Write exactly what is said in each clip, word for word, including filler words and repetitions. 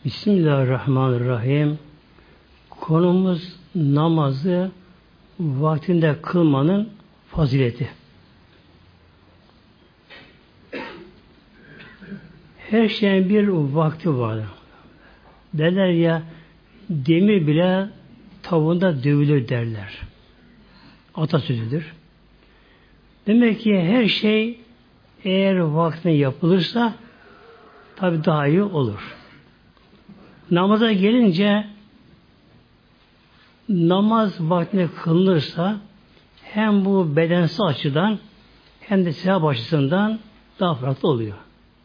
Bismillahirrahmanirrahim. Konumuz namazı vaktinde kılmanın fazileti. Her şeyin bir vakti vardır. Derler ya, demir bile tavuğunda dövülür derler. Atasözüdür. Demek ki her şey eğer vaktine yapılırsa tabi daha iyi olur. Namaza gelince namaz vaktine kılınırsa hem bu bedensel açıdan hem de sevap açısından daha farklı oluyor.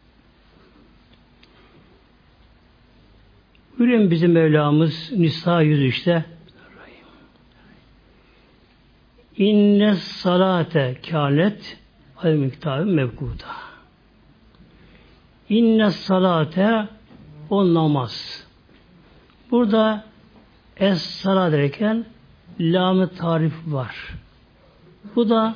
Buyurun bizim Mevlamız Nisa yüz üçte İnne salate kânet al miktarı mevkuda. İnne salate o namaz. Burada es-sala derken lam-ı tarif var. Bu da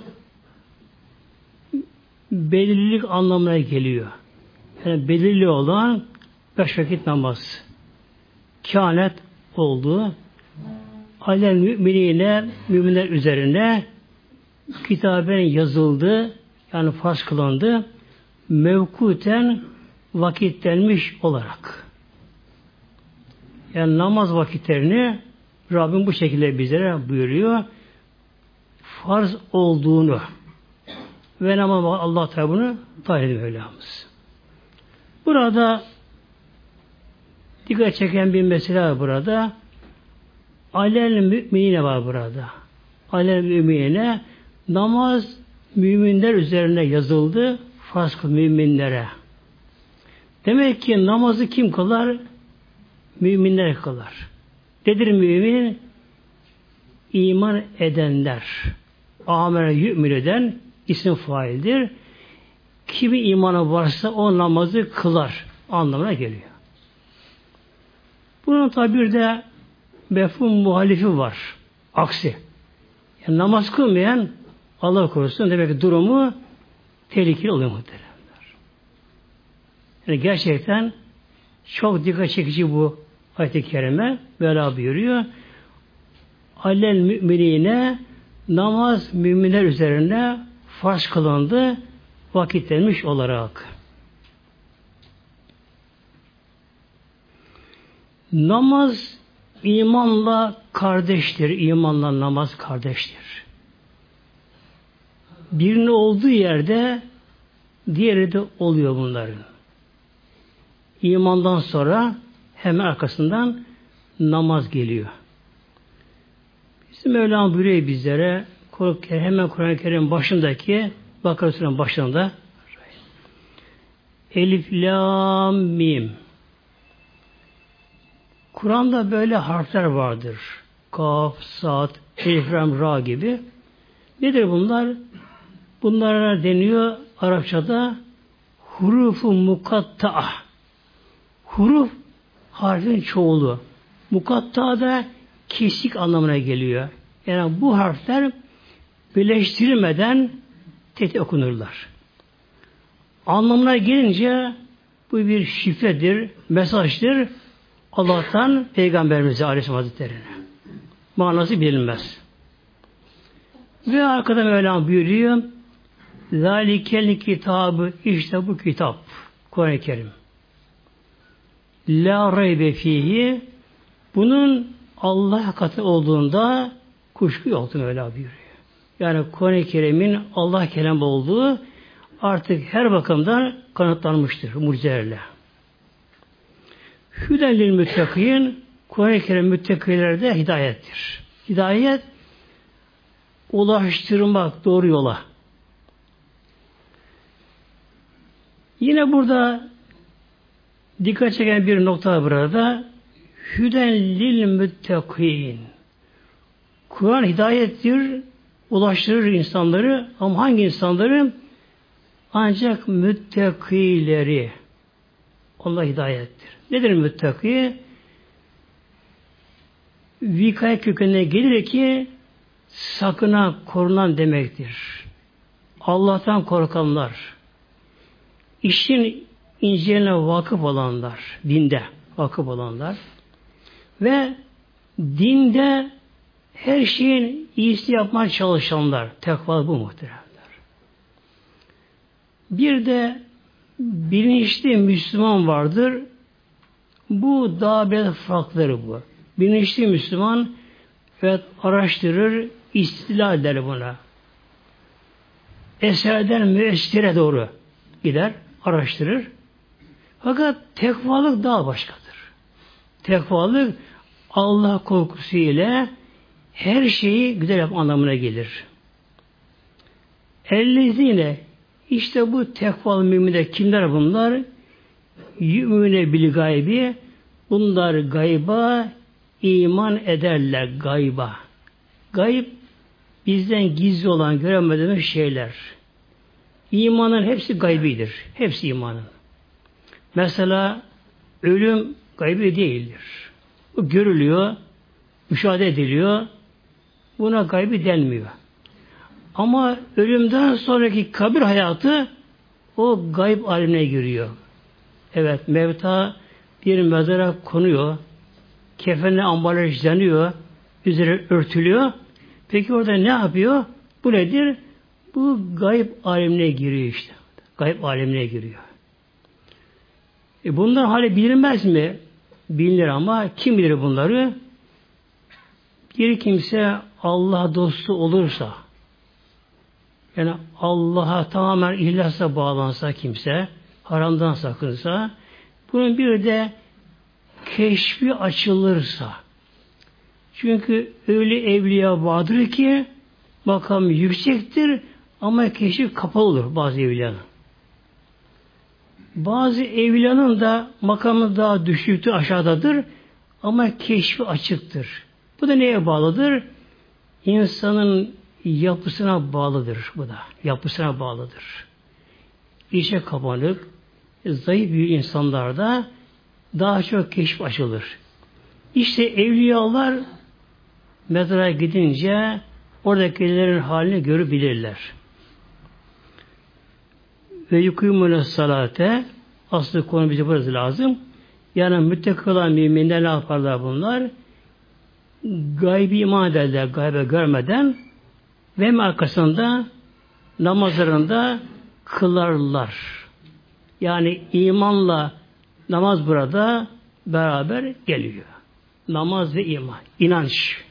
belirlilik anlamına geliyor. Yani belirli olan beş vakit namaz. Kânet oldu. Alel müminine, müminler üzerine kitaben yazıldı. Yani farz kılındı. Mevkuten vakitlenmiş olarak. Yani namaz vakitlerini Rabbim bu şekilde bizlere buyuruyor. Farz olduğunu ve namaz Allah Teala bunu tayin ediyor Mevlamız. Burada dikkat çeken bir mesele var burada. Alel müminine var burada. Alel müminine namaz müminler üzerine yazıldı. Farz kıl müminlere. Demek ki namazı kim kılar? Müminler kılar. Nedir mümin? İman edenler. Amene yü'min eden isim faildir. Kimi imanı varsa o namazı kılar anlamına geliyor. Bunun tabi bir de mefhum muhalifi var. Aksi. Yani namaz kılmayan Allah korusun demek ki durumu tehlikeli oluyor muhtemelen. Yani gerçekten çok dikkat çekici bu ayet-i kerime. Mevla buyuruyor. Alel müminine namaz müminler üzerine farz kılındı vakitlenmiş olarak. Namaz imanla kardeştir. İmanla namaz kardeştir. Birinin olduğu yerde diğeri de oluyor bunların. İmandan sonra hemen arkasından namaz geliyor. Bizim Mevlam buyuruyor bizlere hemen Kur'an-ı Kerim başındaki Bakara Suresi'nin başında Elif, Lam, Mim. Kur'an'da böyle harfler vardır. Kaf, Sad, Elif, Lam, Ra gibi. Nedir bunlar? Bunlara deniyor Arapçada hurufu mukatta'a. Huruf harfin çoğulu. Mukatta da kesik anlamına geliyor. Yani bu harfler birleştirilmeden tek okunurlar. Anlamına gelince bu bir şifredir, mesajdır. Allah'tan Peygamberimize Aleyhisselam Hazretleri'ne. Manası bilinmez. Ve arkada Mevlam buyuruyor Zalikel kitabı işte bu kitap Kur'an-ı Kerim. La raybe fihi bunun Allah katı olduğunda kuşku yoktur Mevla buyuruyor. Yani Kur'an-ı Kerim'in Allah kelamı olduğu artık her bakımdan kanıtlanmıştır mucizelerle. Hüden lil müttakîn Kur'an-ı Kerim müttakilerde hidayettir. Hidayet ulaştırmak doğru yola. Yine burada dikkat çeken bir nokta burada Hüden lil müttakîn Kur'an hidayettir, ulaştırır insanları ama hangi insanları? Ancak müttakileri. Allah hidayettir. Nedir müttaki? Vikaya kökenine gelir ki sakına korunan demektir. Allah'tan korkanlar, işin inceline vakıf olanlar dinde. vakıf olanlar. Ve dinde her şeyin iyisini yapmaya çalışanlar. Tekva bu muhteremler. Bir de bilinçli Müslüman vardır. Bu daha bir farkları bu. Bilinçli Müslüman evet araştırır, istila eder buna. Eserden müessire doğru gider, araştırır. Fakat tekvalık daha başkadır. Tekvalık Allah korkusu ile her şeyi güzel yapma anlamına gelir. Ellezine işte bu tekvalı müminler kimler bunlar? Yümüne bil gaybi, bunlar gayba iman ederler, gayba. Gayb bizden gizli olan göremediğimiz şeyler. İmanın hepsi gaybidir. Hepsi imanın. Mesela ölüm gaybi değildir. Bu görülüyor, müşahede ediliyor. Buna gaybi denmiyor. Ama ölümden sonraki kabir hayatı o gayb alemine giriyor. Evet, mevta bir mezara konuyor. Kefenle ambalajlanıyor. Üzeri örtülüyor. Peki orada ne yapıyor? Bu nedir? Bu gayb alemine giriyor işte. Gayb alemine giriyor. E bunlar hali bilinmez mi? Bilinir ama kim bilir bunları? Bir kimse Allah dostu olursa, yani Allah'a tamamen ihlasla bağlansa kimse, haramdan sakınsa, bunun bir de keşfi açılırsa, çünkü öyle evliya vardır ki makam yüksektir ama keşif kapalı olur bazı evliyanın. Bazı evliyanın da makamı daha düşüktür, aşağıdadır ama keşfi açıktır. Bu da neye bağlıdır? İnsanın yapısına bağlıdır bu da. Yapısına bağlıdır. İçe kapanık, zayıf bir insanlarda daha çok keşif açılır. İşte evliyalar mezara gidince oradakilerin halini görebilirler. Ve yukûmûne salate, aslı konu bize burası lazım. Yani müttakî olan müminler ne yaparlar bunlar? Gaybi iman ederler, gaybe görmeden ve arkasında namazlarında kılarlar. Yani imanla namaz burada beraber geliyor. Namaz ve iman, inanç.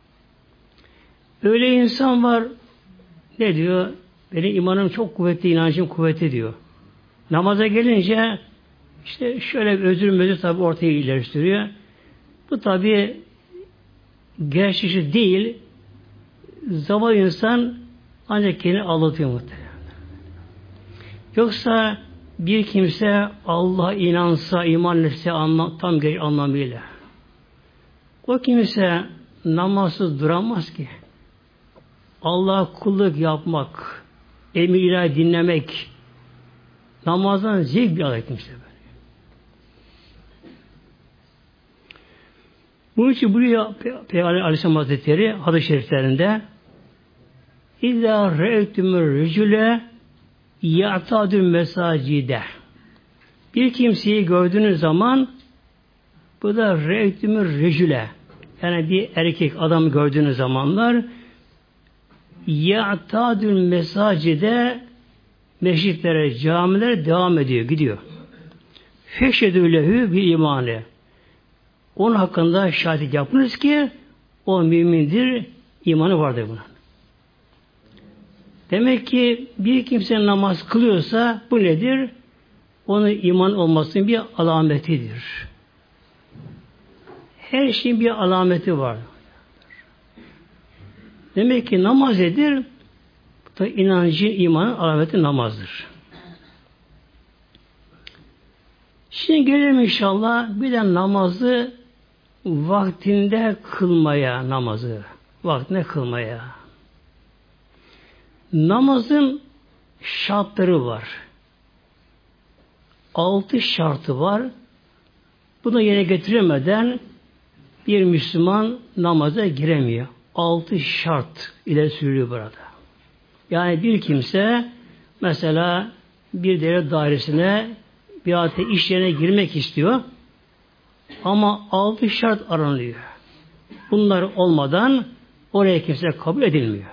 Öyle insan var, ne diyor? Benim imanım çok kuvvetli, inancım kuvvetli diyor. Namaza gelince işte şöyle bir özür mözür tabi ortaya ileriştiriyor. Bu tabi gerçekçi değil. Zaman insan ancak kendini aldatıyor muhtemelen. Yoksa bir kimse Allah'a inansa, iman etse anla, tam geç anlamıyla. O kimse namazsız duramaz ki. Allah'a kulluk yapmak, emir ilahi dinlemek, namazdan zevk bir alay kimse böyle. Bunun için buraya Peygamber Aleyhisselam Hazretleri hadis-i şeriflerinde İzâ re'tümür rücüle ya'tadül mesacide. Bir kimseyi gördüğünüz zaman bu da re'tümür rücüle, yani bir erkek adam gördüğünüz zamanlar ya'tadül mesacide, meşritlere, camilere devam ediyor, gidiyor. Feşhedü lehü bir imanı. Onun hakkında şahitlik yapınız ki o mümindir, imanı vardır buna. Demek ki bir kimse namaz kılıyorsa bu nedir? Onun iman olmasının bir alametidir. Her şeyin bir alameti var. Demek ki namaz nedir? Bu da inancın, imanın alameti namazdır. Şimdi gelelim inşallah bir de namazı vaktinde kılmaya, namazı vaktinde kılmaya. Namazın şartları var. Altı şartı var. Bunu yerine getiremeden bir Müslüman namaza giremiyor. Altı şart ileri sürülüyor burada. Yani bir kimse mesela bir devlet dairesine bir iş yerine girmek istiyor. Ama altı şart aranıyor. Bunlar olmadan oraya kimse kabul edilmiyor.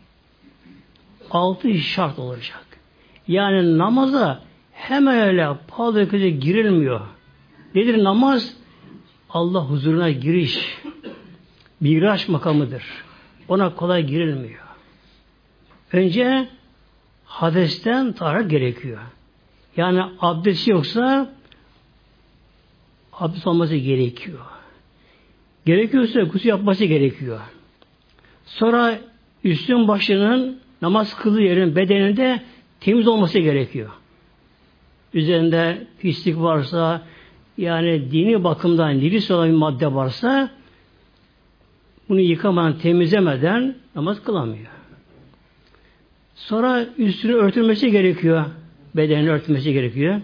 Altı şart olacak. Yani namaza hemen öyle pahalı kötü girilmiyor. Nedir namaz? Allah huzuruna giriş. Miraç makamıdır. Ona kolay girilmiyor. Önce hadesten taharet gerekiyor. Yani abdesti yoksa abdest olması gerekiyor. Gerekiyorsa gusül yapması gerekiyor. Sonra üstün başının namaz kıldığı yerin bedeninde temiz olması gerekiyor. Üzerinde pislik varsa, yani dini bakımdan nilis olan bir madde varsa bunu yıkamadan, temizlemeden namaz kılamıyor. Sonra üstünü örtülmesi gerekiyor. Bedenini örtülmesi gerekiyor.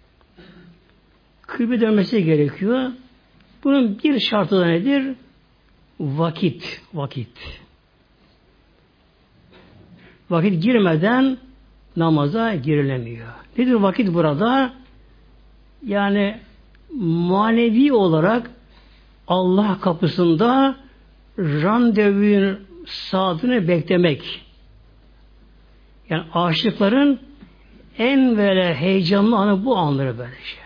Kıble dönmesi gerekiyor. Bunun bir şartı da nedir? Vakit. Vakit. Vakit girmeden namaza girilemiyor. Nedir vakit burada? Yani manevi olarak Allah kapısında randevunun saatini beklemek. Yani aşıkların en böyle heyecanlı anı bu anları böyle şey.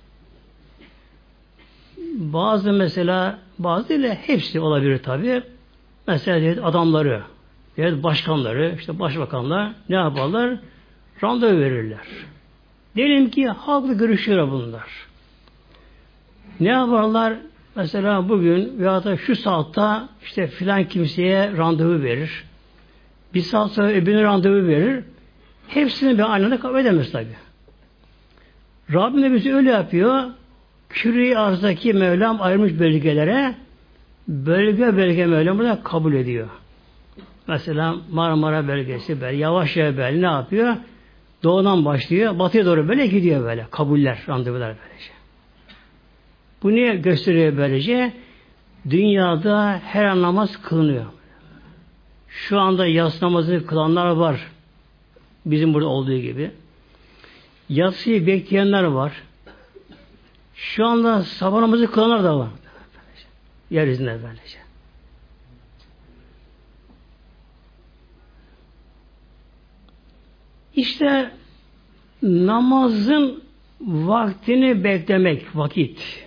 Bazı mesela, bazı değil hepsi olabilir tabi. Mesela devlet adamları, devlet başkanları, işte başbakanlar ne yaparlar? Randevu verirler. Diyelim ki halkla görüşüyor bunlar. Ne yaparlar? Mesela bugün veya da şu saatte işte filan kimseye randevu verir. Bir saat sonra öbürüne randevu verir. Hepsini bir aynı anda kabul edemez tabi. Rabbim de bizi öyle yapıyor. Küre-i arzdaki Mevlam ayırmış bölgelere bölge bölge Mevlam burada kabul ediyor. Mesela Marmara bölgesi böyle yavaş yavaş böyle ne yapıyor? Doğudan başlıyor, batıya doğru böyle gidiyor böyle. Kabuller, randevular böylece. Bu niye gösteriyor böylece? Dünyada her an namaz kılınıyor. Şu anda yas namazını kılanlar var. Bizim burada olduğu gibi. Yatsıyı bekleyenler var. Şu anda sabah namazı kılanlar da var. Yeryüzünde böylece. İşte namazın vaktini beklemek, vakit.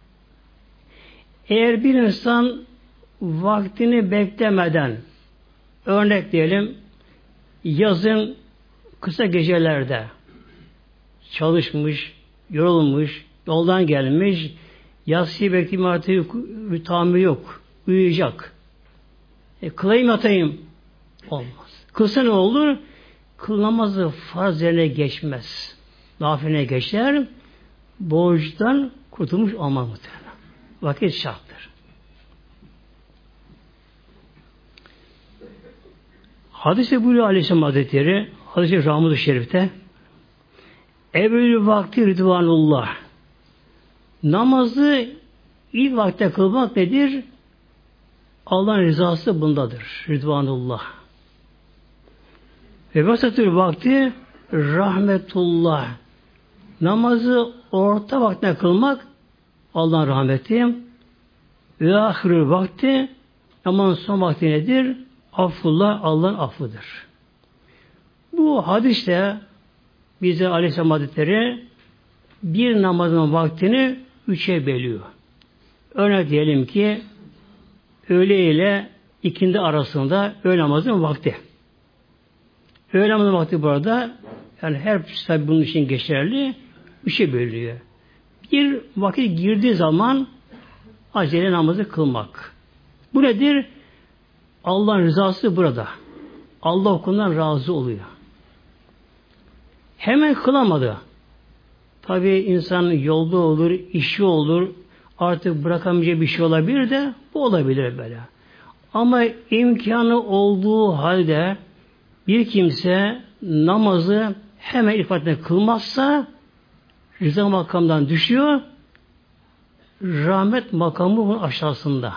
Eğer bir insan vaktini beklemeden, örnek diyelim, yazın kısa gecelerde çalışmış, yorulmuş, yoldan gelmiş, yatsıyı bekleyeyim artık tahammülü yok, uyuyacak. E, kılayım yatayım. Olmaz. Kılsa ne olur? Kıl namazı farz yerine geçmez. Nafiline geçer, borçtan kurtulmuş olmaz muhtemelen. Vakit şarttır. Hadis-i buyuruyor Aleyhisselam Hazretleri, Hadis-i Ramuz-u Şerif'te, Evvelü vakti rıdvanullah. Namazı ilk vakte kılmak nedir? Allah'ın rızası bundadır. Rıdvanullah. Ve vasatül vakti rahmetullah. Namazı orta vaktine kılmak Allah'ın rahmeti. Ve ahirü vakti aman son vakti nedir? Affullah, Allah'ın affıdır. Bu hadiste bize Aleyhisselam Hazretleri bir namazın vaktini üçe bölüyor. Örnek diyelim ki öğle ile ikindi arasında öğle namazının vakti. Öğle namazının vakti burada yani her tabi bunun için geçerli üçe bölünüyor. Bir vakit girdiği zaman acele namazı kılmak. Bu nedir? Allah'ın rızası burada. Allah okulundan razı oluyor. Hemen kılamadı. Tabi insan yolda olur, işi olur, artık bırakamayacağı bir şey olabilir de bu olabilir böyle. Ama imkanı olduğu halde bir kimse namazı hemen ilk vaktinde kılmazsa rıza makamdan düşüyor, rahmet makamı bunun aşağısında.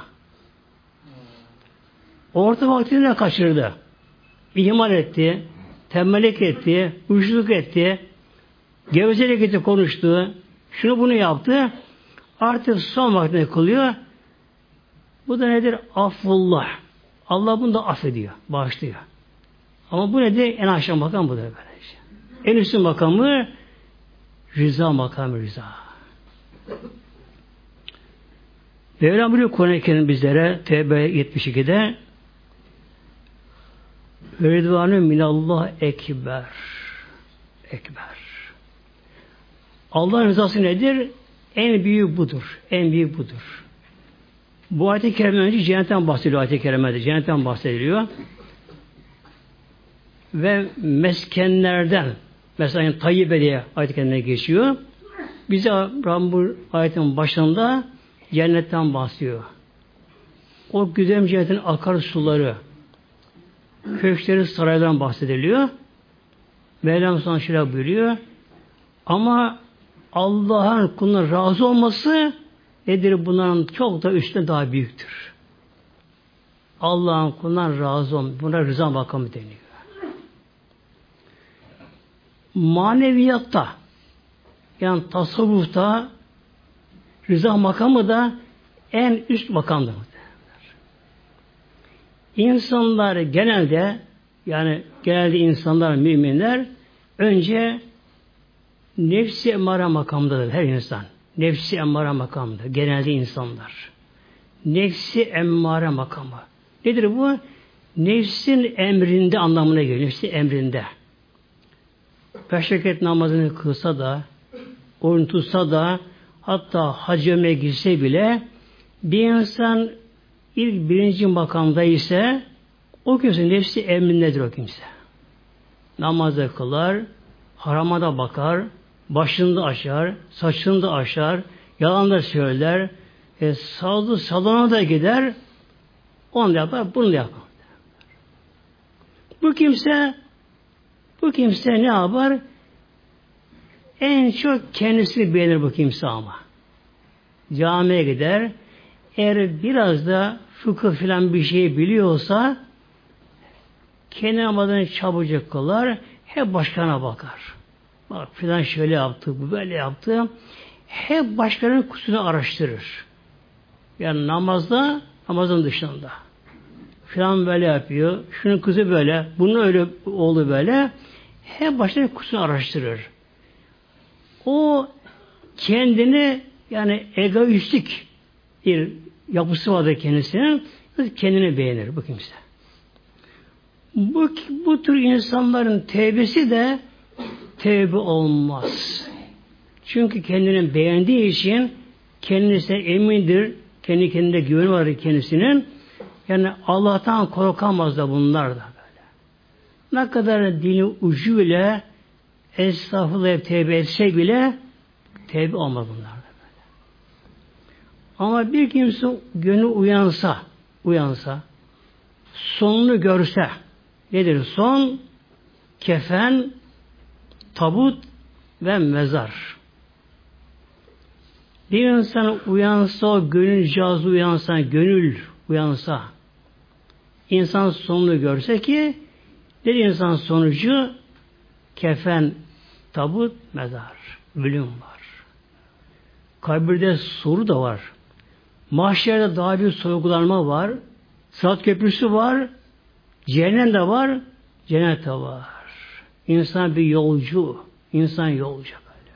Orta vaktini kaçırdı. İhmal etti, tembellik etti, uyuşukluk etti, gevezelik etti, konuştu, şunu bunu yaptı. Artık son vaktinde kılıyor. Bu da nedir? Affullah. Allah bunu da affediyor, bağışlıyor. Ama bu nedir? En aşağı makam budur böylece. En üstün makamı rıza makamı rıza. Mevlam buyuruyor Kur'an-ı Kerim bizlere Tevbe yetmiş ikide Ridvanü minallah ekber. Ekber. Allah'ın rızası nedir? En büyük budur. En büyük budur. Bu ayet-i kerimden önce cennetten bahsediliyor. Ayet-i kerimede cennetten bahsediliyor. Ve meskenlerden mesela yani Tayyibe diye ayet-i kerimde geçiyor. Bize Rabbim bu ayetin başında cennetten bahsediyor. O güzel cennetin akarsuları, köşkleri, saraylardan bahsediliyor. Mevlam sana şöyle buyuruyor. Ama Allah'ın kuluna razı olması nedir? Bunların çok da üstüne daha büyüktür. Allah'ın kuluna razı olması. Buna rıza makamı deniyor. Maneviyatta yani tasavvufta rıza makamı da en üst makamdır. İnsanlar genelde yani genelde insanlar, müminler önce nefsi emmare makamındadır her insan. Nefsi emmare makamında. Genelde insanlar. Nefsi emmare makamı. Nedir bu? Nefsin emrinde anlamına geliyor. Nefsi emrinde. Beş rekat namazını kılsa da, oruç tutsa da, hatta hacime girse bile bir insan ilk birinci makamda ise o kimse nefsi emrindedir o kimse. Namazda kılar, harama da bakar, başını da açar, saçını da açar, yalan da söyler, e, sağda salona da gider, onu da yapar, bunu da yapar. Bu kimse bu kimse ne yapar? En çok kendisini beğenir bu kimse ama. Camiye gider, eğer biraz da fıkıh filan bir şey biliyorsa kendi namazını çabucak kılar, hep başkana bakar. Bak filan şöyle yaptı, bu böyle yaptı. Hep başkalarının kusurunu araştırır. Yani namazda, namazın dışında. Filan böyle yapıyor, şunun kızı böyle, bunun öyle oldu böyle. Hep başkalarının kusurunu araştırır. O kendini yani egoistik bir yapısı vardır kendisinin. Kendini beğenir bu kimse. Bu, bu tür insanların tevbesi de tevbe olmaz. Çünkü kendini beğendiği için kendisine emindir. Kendi kendine güveni var kendisinin. Yani Allah'tan korkamaz da bunlar da böyle. Ne kadar dini ucuyla estağfurullah tevbe etse bile tevbe olmaz bunlar da böyle. Ama bir kimse gönlü uyansa, uyansa, sonunu görse, nedir son? Kefen, tabut ve mezar. Bir insan uyansa, gönül cazı uyansa, gönül uyansa, insan sonunu görse ki, bir insan sonucu kefen, tabut, mezar, ölüm var. Kabirde soru da var. Mahşerde daha bir sorgulanma var. Sırat köprüsü var. Cehennem de var. Cennet de var. İnsan bir yolcu. İnsan yolcu böyle.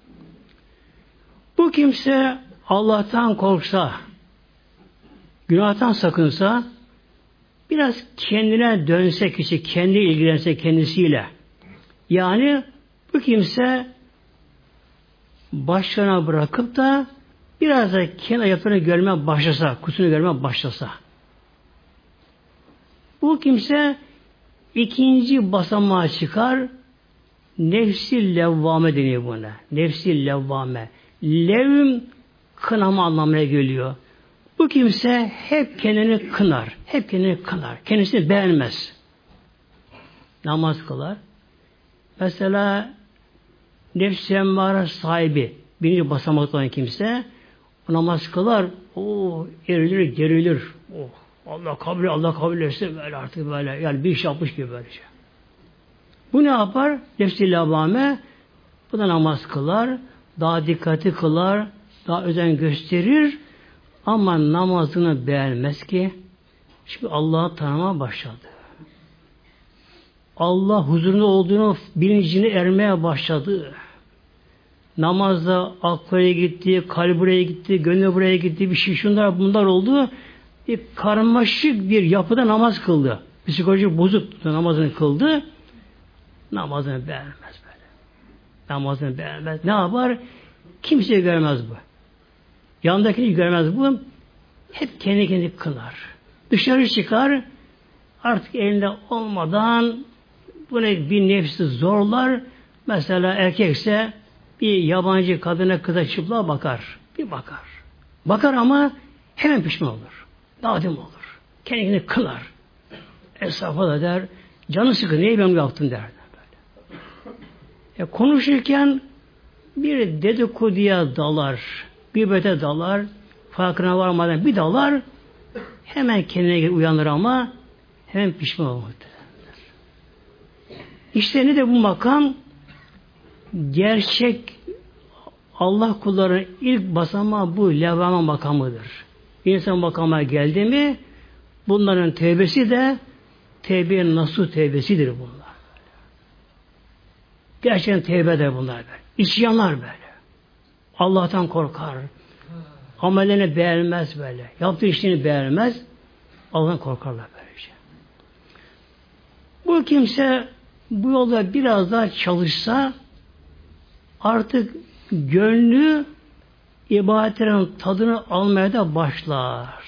Bu kimse Allah'tan korksa, günahtan sakınsa, biraz kendine dönse kişi, kendi ilgilense kendisiyle. Yani bu kimse başlarına bırakıp da biraz da kendi ayaklarını görmeye başlasa, kusurunu görmeye başlasa. Bu kimse ikinci basamağa çıkar, nefsi levvame deniyor buna. Nefsi levvame. Levm kınama anlamına geliyor. Bu kimse hep kendini kınar. Hep kendini kınar. Kendisini beğenmez. Namaz kılar. Mesela nefs-i emmare sahibi birinci basamakta olan kimse namaz kılar. O erilir, gerilir. Oh, Allah kabul Allah kabul etse böyle artık böyle. Yani bir iş yapmış gibi böylece. Bu ne yapar? Nefs-i levvame bu da namaz kılar. Daha dikkatli kılar. daha özen gösterir ama namazını beğenmez ki. Çünkü Allah'ı tanımaya başladı. Allah huzurunda olduğunu bilincine ermeye başladı. Namazda aklı buraya gitti, kalbi buraya gitti, gönlü buraya gitti, bir şey şunlar bunlar oldu. Bir karmaşık bir yapıda namaz kıldı. Psikolojik bozuk namazını kıldı. Namazını beğenmez böyle. Namazını beğenmez. Ne yapar? Kimseyi görmez bu. Yanındakini görmez bu. Hep kendi kendi kılar. Dışarı çıkar. Artık elinde olmadan bunu bir nefsi zorlar. Mesela erkekse bir yabancı kadına kıza çıplığa bakar. Bir bakar. Bakar ama hemen pişman olur. Nadim olur. Kendini kılar. Esnafa da der, canı sıkı, neyi ben yaptım der. E, konuşurken bir dedikoduya dalar, gıybete dalar, farkına varmadan bir dalar, hemen kendine uyanır ama hemen pişman olur. İşte ne de bu makam? Gerçek Allah kullarının ilk basamağı bu levvama makamıdır. İnsan makama geldi mi bunların tevbesi de tevbe nasuh tevbesidir bunlar. Gerçekten tevbe de bunlar böyle. İsyanlar böyle. Allah'tan korkar. Amellerini beğenmez böyle. Yaptığı işini beğenmez. Allah'tan korkarlar böylece. Bu kimse bu yolda biraz daha çalışsa artık gönlü ibadetlerin tadını almaya da başlar.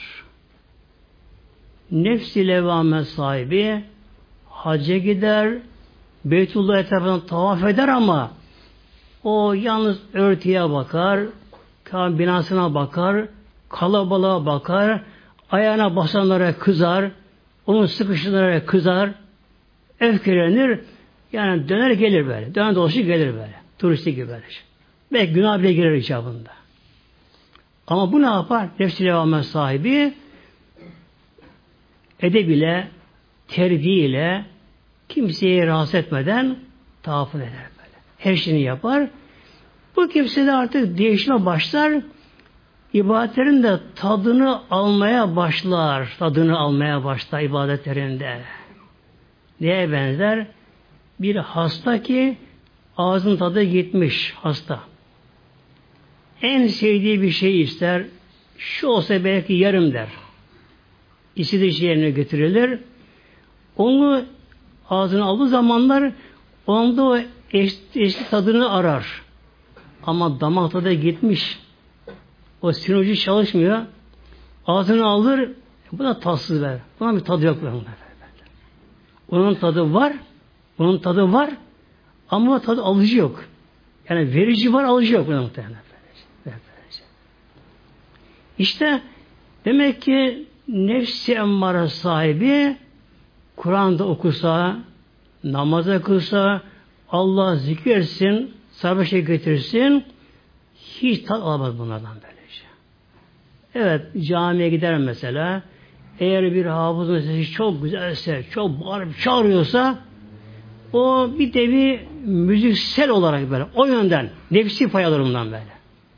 Nefs-i levvame sahibi hacca gider, Beytullah etrafından tavaf eder ama o yalnız örtüye bakar, Kabe binasına bakar, kalabalığa bakar, ayağına basanlara kızar, onun sıkışanlara kızar, öfkelenir, yani döner gelir böyle, döner dolaşır gelir böyle, turisti gibi böyle. Belki günah bile girer icabında. Ama bu ne yapar? Nefs-i levvame sahibi edebiyle, terbiyeyle kimseyi rahatsız etmeden tavaf eder böyle. Her şeyini yapar. Bu kimse de artık değişime başlar. İbadetlerin de tadını almaya başlar. Tadını almaya başlar ibadetlerinde. Neye benzer? Bir hasta ki ağzın tadı gitmiş hasta. En sevdiği bir şey ister. Şu olsa belki yarım der. İstediği şey yerine getirilir. Onu ağzına aldığı zamanlar onda o eşli tadını arar. Ama damak tadı gitmiş. O sinirci çalışmıyor. Ağzını alır. Bu da tatsız ver. Buna bir tadı yok. Onun tadı var. Onun tadı var. Ama tadı alıcı yok. Yani verici var, alıcı yok. İşte demek ki nefs-i emmare sahibi Kur'an'da okusa, namaza kılsa, Allah zikretsin, sabır şey getirsin, hiç tat alamaz bunlardan böylece. Evet, camiye gider mesela, eğer bir hafızın sesi çok güzelse, çok bağırıp çağırıyorsa, o bir de bir müziksel olarak böyle, o yönden, nefsi pay alır bundan böyle.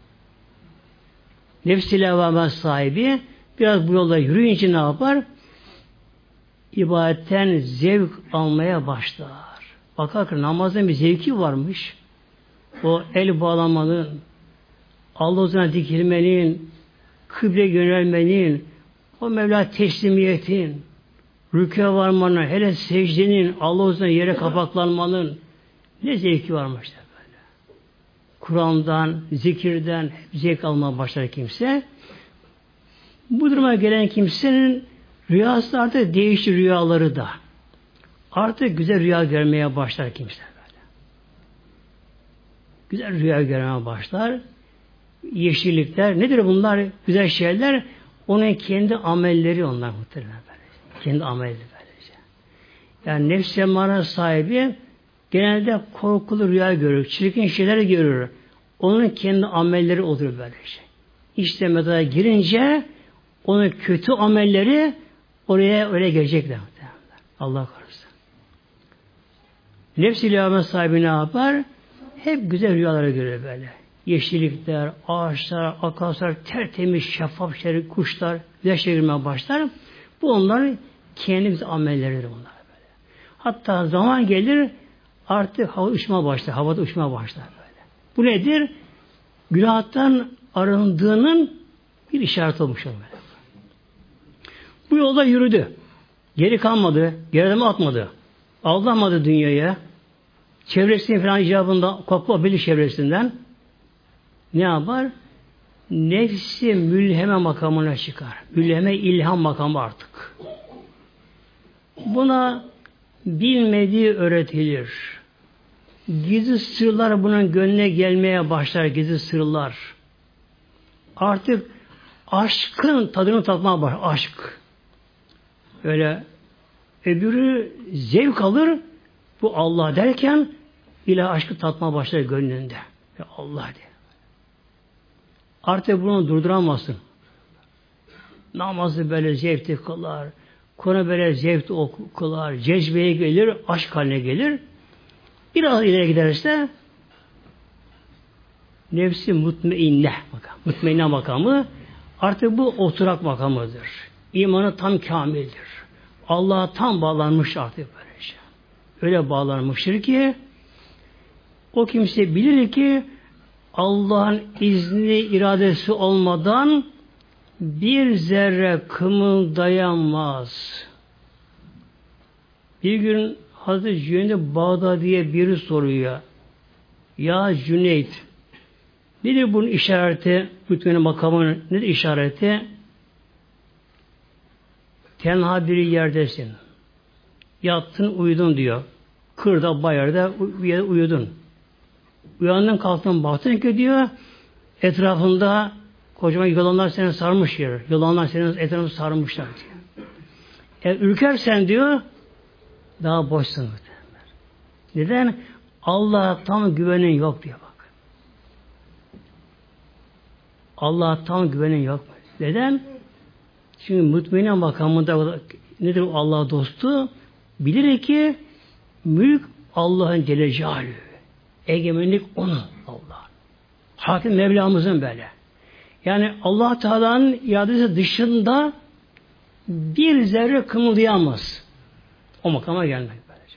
Nefs-i levvame sahibi, biraz bu yolda yürüyünce ne yapar? İbadetten zevk almaya başlar. Bakar ki namazın bir zevki varmış. O el bağlamanın, Allah üzerine dikilmenin, kıble yönelmenin, o Mevla teslimiyetin, rükûa varmanın, hele secdenin, Allah üzerine yere kapaklanmanın ne zevki varmış da böyle. Kur'an'dan, zikirden hep zevk almaya başlar kimse. Bu duruma gelen kimsenin rüyası artık değişti rüyaları da. Artık güzel rüya görmeye başlar kimse böyle. Güzel rüya görmeye başlar. Yeşillikler. Nedir bunlar? Güzel şeyler. Onun kendi amelleri onlar muhtemelen böyle. Kendi amelleri böylece. Yani nefs-i emmare sahibi genelde korkulu rüya görür. Çirkin şeyler görür. Onun kendi amelleri olur böylece. İşte mezara girince onun kötü amelleri oraya öyle gelecekler. Allah korusun. Nefs-i levvame sahibi ne yapar? Hep güzel rüyaları görür böyle. yeşillikler, ağaçlar, akarsular, tertemiz, şeffaf şerik, kuşlar, güneşe girmeye başlar. Bu onların kendimiz amelleridir bunlar böyle. Hatta zaman gelir artık hava uçmaya başlar, havada uçmaya başlar böyle. Bu nedir? Günahtan arındığının bir işaret olmuş böyle. Bu yolda yürüdü. Geri kalmadı, geride atmadı. Aldamadı dünyaya. Çevresinin falan icabında kopabilir çevresinden. Ne yapar? Nefsi mülheme makamına çıkar. Mülheme ilham makamı artık. Buna bilmediği öğretilir. Gizli sırlar bunun gönlüne gelmeye başlar, gizli sırlar. Artık aşkın tadını tatmaya başlar, aşk. Öyle öbürü zevk alır, bu Allah derken ilah aşkı tatmaya başlar gönlünde. Ya Allah diye. Artık bunu durduramazsın. Namazı böyle zevkli kılar, Kur'an'ı böyle zevkli okular, cezbeye gelir, aşk haline gelir. Biraz ileri giderse nefsi mutmainne makam. Mutmainne makamı artık bu oturak makamıdır. İmanı tam kamildir. Allah'a tam bağlanmış artık böylece. Öyle bağlanmıştır ki o kimse bilir ki Allah'ın izni, iradesi olmadan bir zerre kımıldayamaz. Bir gün Hazreti Cüneyd Bağdadi'ye biri soruyor. Ya Cüneyt, nedir bunun işareti, bütünün makamının nedir işareti? Tenha bir yerdesin. Yattın, uyudun diyor. Kırda, bayırda uyudun. Uyandın, kalktın, baktın ki diyor, etrafında kocaman yılanlar seni sarmış yer. Yılanlar senin etrafını sarmışlar diyor. E, ürkersen diyor, daha boşsun. Neden? Allah'a tam güvenin yok diyor bak. Allah'a tam güvenin yok. Neden? Çünkü mutmainne makamında nedir Allah dostu? Bilir ki mülk Allah'ın Celle Celaluhu. Egemenlik onun Allah. Hakim Mevlamızın böyle. Yani Allah Teala'nın iradesi dışında bir zerre kımıldayamaz. O makama gelmek böylece.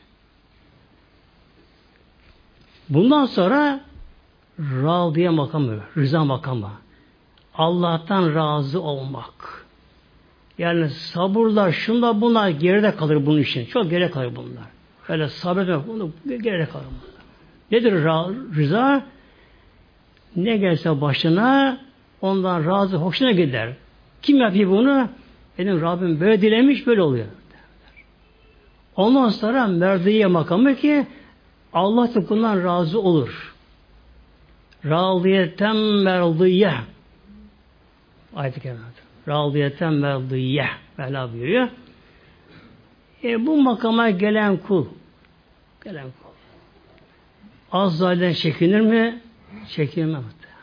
Bundan sonra râdiye makamı, rıza makamı. Allah'tan razı olmak. Yani sabırlar, şunlar bunlar geride kalır bunun için. Çok geride kalır bunlar. Öyle sabretmek, bunu geride kalır bunlar. Nedir rıza? Ne gelse başına ondan razı, hoşuna gider. Kim yapıyor bunu? Benim Rabbim böyle dilemiş, böyle oluyor. Ondan sonra merdiye makamı ki Allah da bundan razı olur. Râziyeten merdiye. Ayet-i kerimede. Râziyeten merdiye. Mevla buyuruyor. E, bu makama gelen kul gelen kul az zaten çekinir mi? Çekinmez.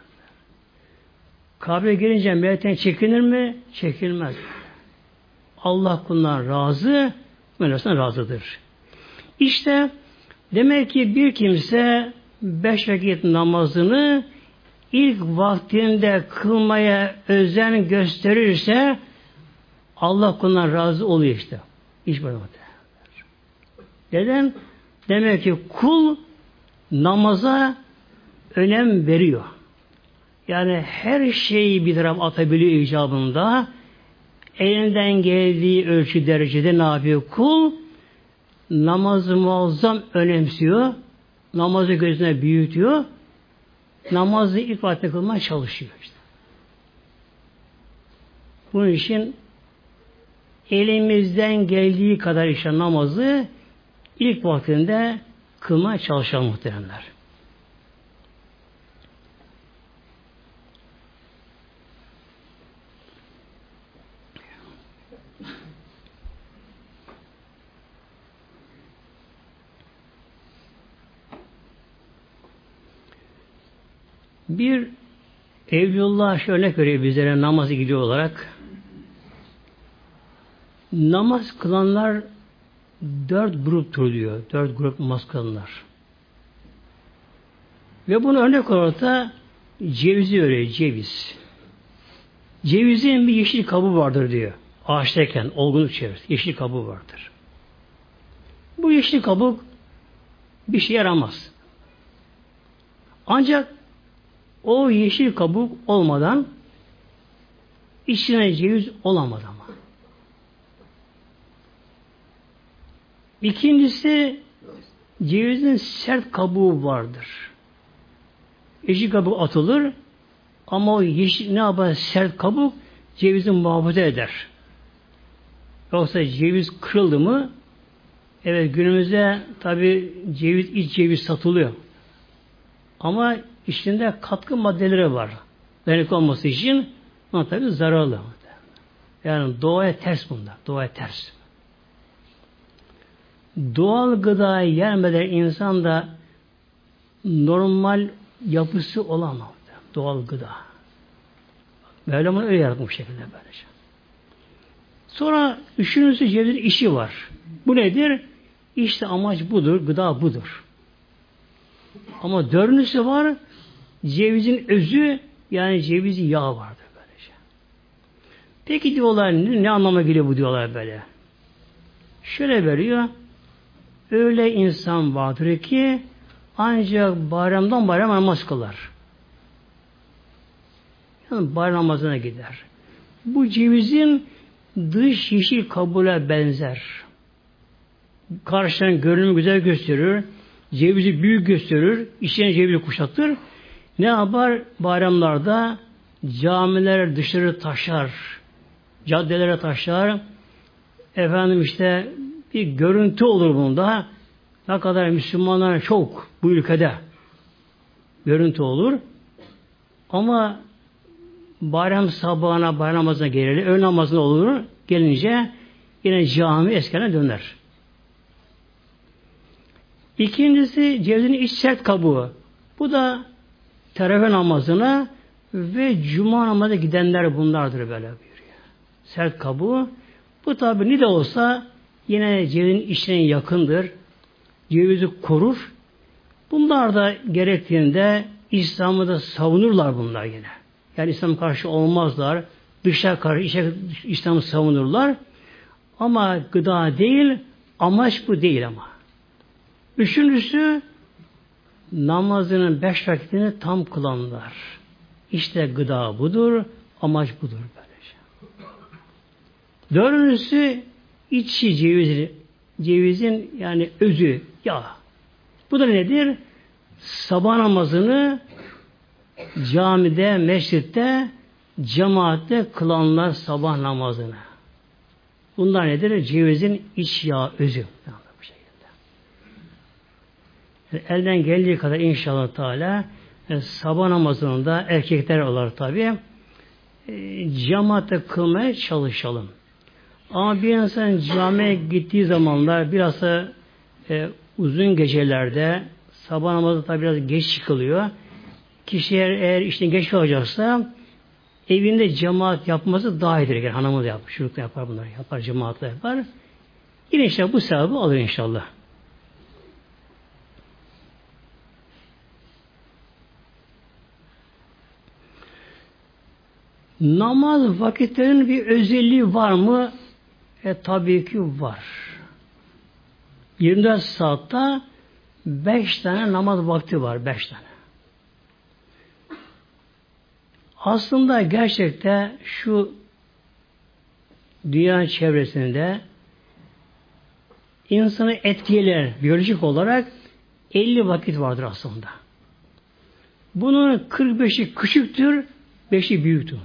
Kabre girince meleğten çekinir mi? Çekilmez. Allah kulundan razı, Mevlasından razıdır. İşte demek ki bir kimse beş vakit namazını ilk vaktinde kılmaya özen gösterirse Allah kulundan razı oluyor işte. İş böyle. Neden? Demek ki kul namaza önem veriyor. Yani her şeyi bir taraf atabiliyor icabında. Elinden geldiği ölçü derecede ne yapıyor? Kul namazı muazzam önemsiyor. Namazı gözüne büyütüyor. Namazı ilk vakti kılmaya çalışıyor işte. Bunun için elimizden geldiği kadar işte namazı ilk vaktinde kılmaya çalışalım muhteremler. Bir Evliullah şöyle örnek veriyor bizlere namazı gidiyor olarak. Namaz kılanlar dört gruptur diyor. Dört grup namaz kılanlar. Ve bunu örnek olarak da cevizi örüyor, ceviz. Cevizin bir yeşil kabuğu vardır diyor. Ağaçtayken olgunluk çevresinde yeşil kabuğu vardır. Bu yeşil kabuk bir şey yaramaz. Ancak o yeşil kabuk olmadan içine ceviz olamaz ama. İkincisi cevizin sert kabuğu vardır. Yeşil kabuk atılır ama o yeşil ne yapar? Sert kabuk cevizi muhafaza eder. Yoksa ceviz kırıldı mı, evet günümüzde tabi ceviz, iç ceviz satılıyor. Ama içinde katkı maddeleri var. Dayanıklı olması için ama tabi zararlı. Yani doğaya ters bunlar. Doğaya ters. Doğal gıdayı yermeden insan da normal yapısı olamaz. Doğal gıda. Mevlam öyle yaratmış bu şekilde böylece. Sonra üçüncüsü cevizin işi var. Bu nedir? İşte amaç budur, gıda budur. Ama dördüncüsü var, cevizin özü, yani cevizi yağı vardır böylece. Peki diyorlar, ne, ne anlama geliyor bu diyorlar böyle? Şöyle veriyor, öyle insan vardır ki ancak bayramdan bayram namaz kılar. Yani bayram namazına gider. Bu cevizin dış yeşil kabuğuna benzer. Karşıdan görünümü güzel gösterir. Cevizi büyük gösterir. İçine cevizi kuşatır. Ne yapar? Bayramlarda camiler dışarı taşar. Caddelere taşar. Efendim işte bir görüntü olur bunda. Ne kadar Müslümanlar çok bu ülkede görüntü olur. Ama bayram sabahına, bayram namazına gelir. Öğle namazına olur. Gelince yine cami eskene döner. İkincisi cevizin iç sert kabuğu. Bu da teravih namazına ve cuma namazına gidenler bunlardır böyle buyuruyor. Sert kabuğu. Bu tabi ne de olsa yine cevizin içine yakındır. Cevizi korur. Bunlar da gerektiğinde İslam'ı da savunurlar bunlar yine. Yani İslam karşı olmazlar. Dışa karşı içe İslam'ı savunurlar. Ama gıda değil, amaç bu değil ama. Üçüncüsü namazının beş vakitini tam kılanlar. İşte gıda budur, amaç budur böylece. Dördüncüsü içi ceviz, cevizin yani özü, yağ. Bu da nedir? Sabah namazını camide, mescitte, cemaatte kılanlar sabah namazını. Bunlar nedir? Cevizin iç yağı, özü. Bu şekilde. Yani elden geldiği kadar inşallah Teala yani sabah namazını da erkekler olarak tabi e, cemaatte kılmaya çalışalım. Ama bir insan camiye gittiği zamanlar biraz da e, uzun gecelerde sabah namazı tabi biraz geç çıkılıyor. Kişi eğer, eğer işten geç kalacaksa evinde cemaat yapması daha iyidir. Yani hanımı da yapar, çocuk da yapar bunları. Yapar, cemaatle yapar. Yine inşallah bu sevabı alır inşallah. Namaz vakitlerinin bir özelliği var mı? E tabii ki var. yirmi dört saatte beş tane namaz vakti var. beş tane. Aslında gerçekte şu dünya çevresinde insanı etkiler biyolojik olarak elli vakit vardır aslında. Bunun kırk beşi küçüktür, beşi büyüktür.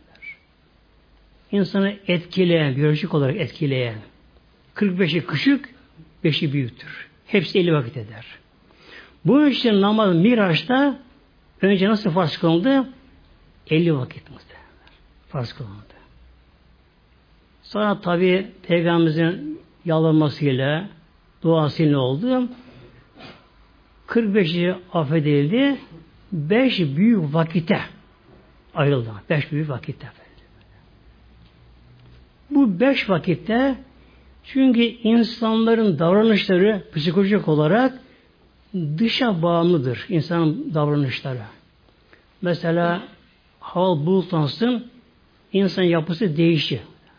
İnsanı etkileyen, biyolojik olarak etkileyen kırk beşi küçük, beşi büyüktür. Hepsi elli vakit eder. Bu için namaz Miraç'ta önce nasıl farz kılındı? elli vakit muhtemelen. Farz kılındı. Sonra tabi Peygamberimizin yalvarmasıyla duasıyla oldu. kırk beşi affedildi. beş büyük vakite ayrıldı. beş büyük vakitte. Bu beş vakitte çünkü insanların davranışları psikolojik olarak dışa bağımlıdır. İnsanın davranışları. mesela hava bulutlansın, insan yapısı değişir.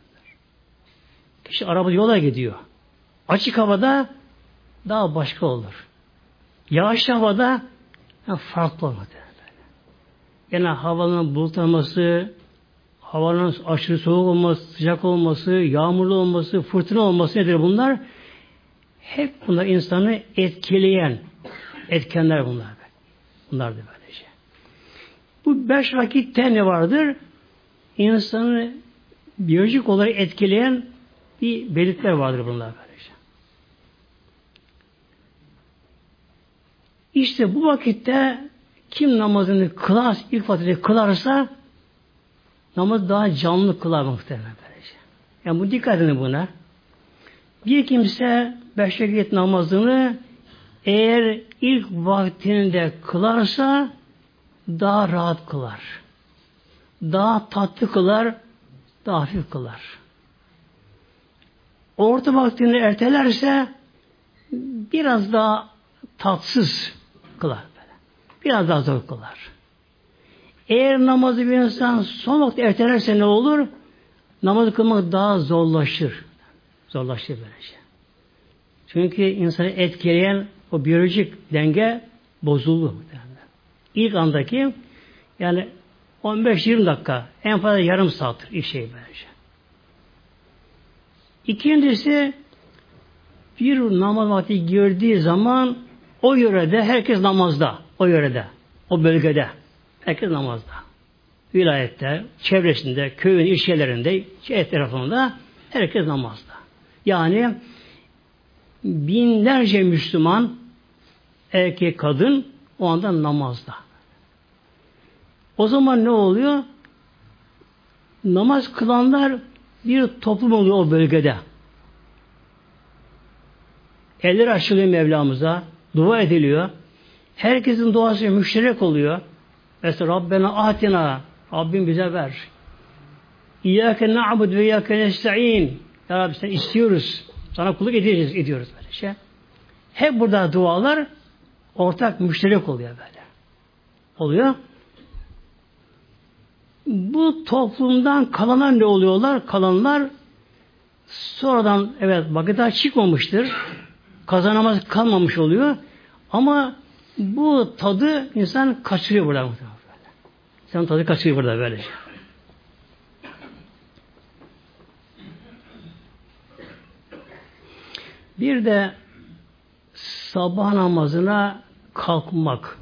Kişi araba yola gidiyor. Açık havada daha başka olur. Yağışlı havada farklı olur. Yani havanın bulutlanması, havanın aşırı soğuk olması, sıcak olması, yağmurlu olması, fırtına olması nedir bunlar? Hep bunlar insanı etkileyen etkenler bunlar. Bunlar da böylece. Bu beş vakitte ne vardır? İnsanı biyolojik olarak etkileyen bir belirtiler vardır bunlar böylece. İşte bu vakitte kim namazını kılar, ilk vakitte kılarsa namaz daha canlı kılar muhtemelen böylece. Yani bu dikkat edin buna. Bir kimse beş vakit namazını eğer ilk vaktinde kılarsa daha rahat kılar. Daha tatlı kılar, daha hafif kılar. Orta vaktini ertelerse biraz daha tatsız kılar. Biraz daha zor kılar. Eğer namazı bir insan son vakti ertelerse ne olur? Namazı kılmak daha zorlaşır. Zorlaşır böylece. Çünkü insanı etkileyen o biyolojik denge bozuldu. İlk andaki yani on beş yirmi dakika en fazla yarım saattir ilk şey böylece. İkincisi bir namaz vakti girdiği zaman o yörede herkes namazda. O yörede. O bölgede. Herkes namazda. Vilayette, çevresinde, köyün, ilçelerinde, etrafında herkes namazda. Yani binlerce Müslüman erkek, kadın o anda namazda. O zaman ne oluyor? Namaz kılanlar bir toplum oluyor o bölgede. Eller açılıyor Mevlamıza, dua ediliyor. Herkesin duası müşterek oluyor. Mesela Rabbena atina, Rabbim bize ver. İyyâke na'bud ve iyyâke nesta'in. Ya Rabbi sen istiyoruz. Sana kulluk edeceğiz, ediyoruz böyle şey. Hep burada dualar ortak müşterek oluyor böyle. Oluyor. Bu toplumdan kalanlar ne oluyorlar? Kalanlar sonradan evet vakit daha çıkmamıştır. Kazanamaz kalmamış oluyor. Ama bu tadı insan kaçırıyor burada. İnsan tadı kaçırıyor burada böyle. Bir de sabah namazına kalkmak.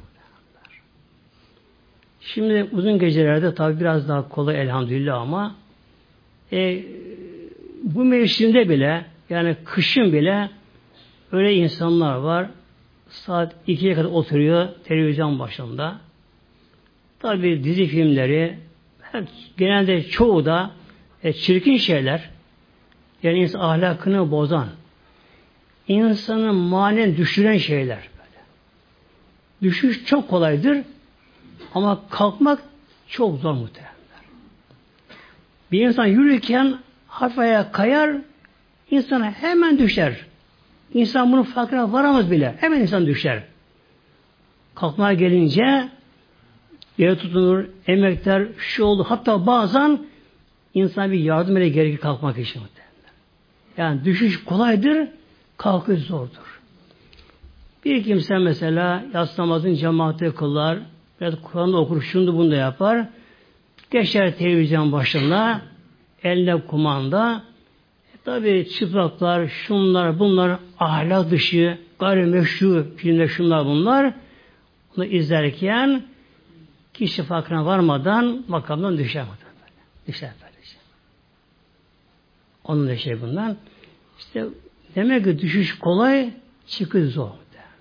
Şimdi uzun gecelerde tabi biraz daha kolay elhamdülillah ama e, bu mevsimde bile yani kışın bile öyle insanlar var saat ikiye kadar oturuyor televizyon başında. Tabi dizi filmleri hep, genelde çoğu da e, çirkin şeyler yani insan ahlakını bozan insanı manen düşüren şeyler. Böyle. Düşüş çok kolaydır ama kalkmak çok zor muhtemelen. Bir insan yürürken hafif ayağa kayar, insana hemen düşer. İnsan bunun farkına varamaz bile. Hemen insan düşer. Kalkmaya gelince yere tutunur, emekler, şu oldu. Hatta bazen insan bir yardım ile gerekir kalkmak için. Yani düşüş kolaydır, kalkış zordur. Bir kimse mesela yatsı namazın cemaati kılar, biraz Kur'an'da okur, şunu bunu da yapar. Geçer televizyon başına, eline kumanda. E, tabi çıplaklar, şunlar, bunlar ahlak dışı, gayrimeşru filmler, şunlar bunlar. Bunu izlerken kişi farkına varmadan makamdan düşer. Düşer böylece. Onun da şey bundan. İşte demek ki düşüş kolay, çıkış zor.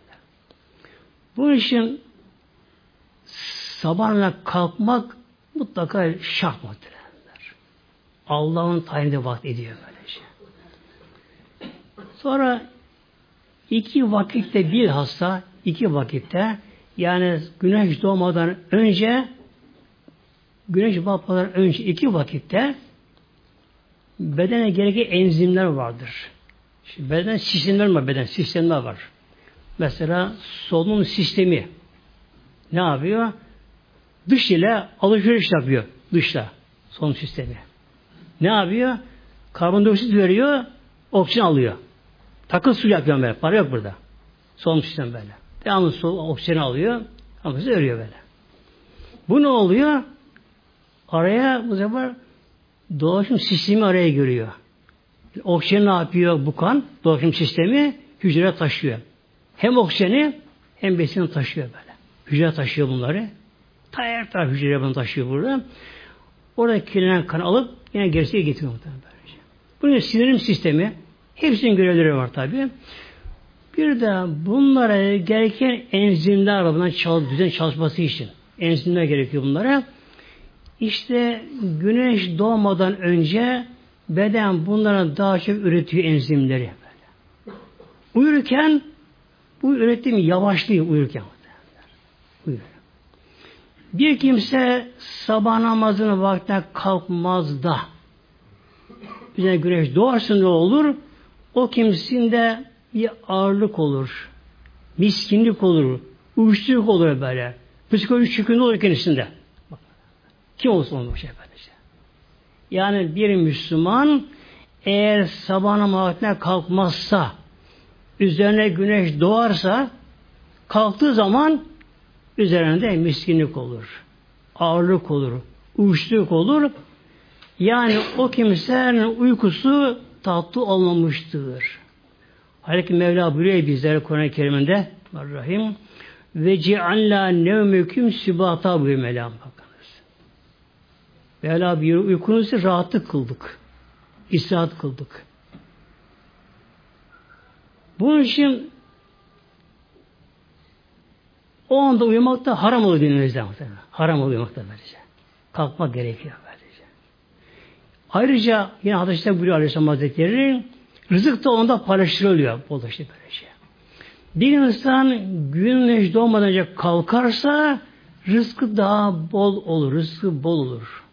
Bu işin sabahına kalkmak mutlaka şart muhtemelenler. Allah'ın tayininde vakit ediyor böylece. Sonra iki vakitte bilhassa iki vakitte yani güneş doğmadan önce güneş batmadan önce iki vakitte bedene gereken enzimler vardır. Şimdi beden sistemler var, beden sistemler var. Mesela solunum sistemi ne yapıyor? dış ile alışveriş yapıyor. Dışla. Solunum sistemi. Ne yapıyor? Karbondioksit veriyor, oksijen alıyor. Takıl su yapıyor böyle. Para yok burada. Solunum sistemi böyle. Devamlı su, oksijeni alıyor. Ama bizi örüyor böyle. Bu ne oluyor? Araya bu sefer dolaşım sistemi araya giriyor. Oksijen ne yapıyor bu kan? Dolaşım sistemi hücreye taşıyor. Hem oksijeni hem besini taşıyor böyle. Hücre taşıyor bunları. Her taraf hücreye bunu taşıyor burada. Orada kirlenen kanı alıp yine gerisiye getiriyor muhtemelen böylece. Bunun sindirim sistemi, hepsinin görevleri var tabi. Bir de bunlara gereken enzimler var. Bunların çal, düzen çalışması için. Enzimler gerekiyor bunlara. İşte güneş doğmadan önce beden bunlara daha çok üretiyor enzimleri. Böyle. Uyurken bu üretim yavaşlıyor uyurken. Uyuyor. Bir kimse sabah namazının vaktine kalkmaz da üzerine güneş doğarsa ne olur? O kimsinde bir ağırlık olur. Miskinlik olur. Uyuşturuculuk olur böyle. Psikolojik çöküntü olur kendisinde. Kim olursa olur bu şey böylece. Yani bir Müslüman eğer sabah namazına kalkmazsa, üzerine güneş doğarsa, kalktığı zaman üzerinde miskinlik olur. Ağırlık olur. Uyuşturuculuk olur. Yani o kimsenin uykusu tatlı olmamıştır. Halbuki Mevla buyuruyor bizlere Kur'an-ı Kerim'inde Rahim ve ceallâ nevmeküm sübâtâ buyuruyor Mevla. Bakınız. Mevla buyuruyor uykunuzu rahatlık kıldık. İstirahat kıldık. Bunun için o anda uyumak da haram oluyor dinimizde. Haram oluyor uyumak da böylece. Kalkmak gerekiyor böylece. Ayrıca yine hadiste buyuruyor Aleyhisselam Hazretleri rızık da onda paylaştırılıyor. Bol işte böylece. Bir insan güneş doğmadan önce kalkarsa rızkı daha bol olur. Rızkı bol olur.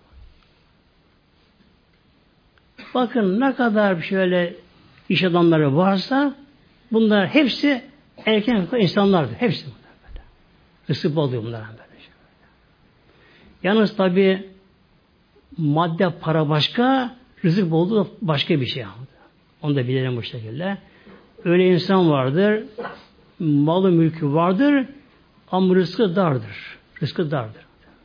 Bakın ne kadar şöyle iş adamları varsa bunlar hepsi erken insanlardır. Hepsi bunlar böyle. Rızkı bol oluyor bunlar böylece. Yalnız tabi madde para başka, rızık bolluğu da başka bir şey. Onu da bilelim bu şekilde. Öyle insan vardır, malı mülkü vardır ama rızkı dardır. Rızkı dardır.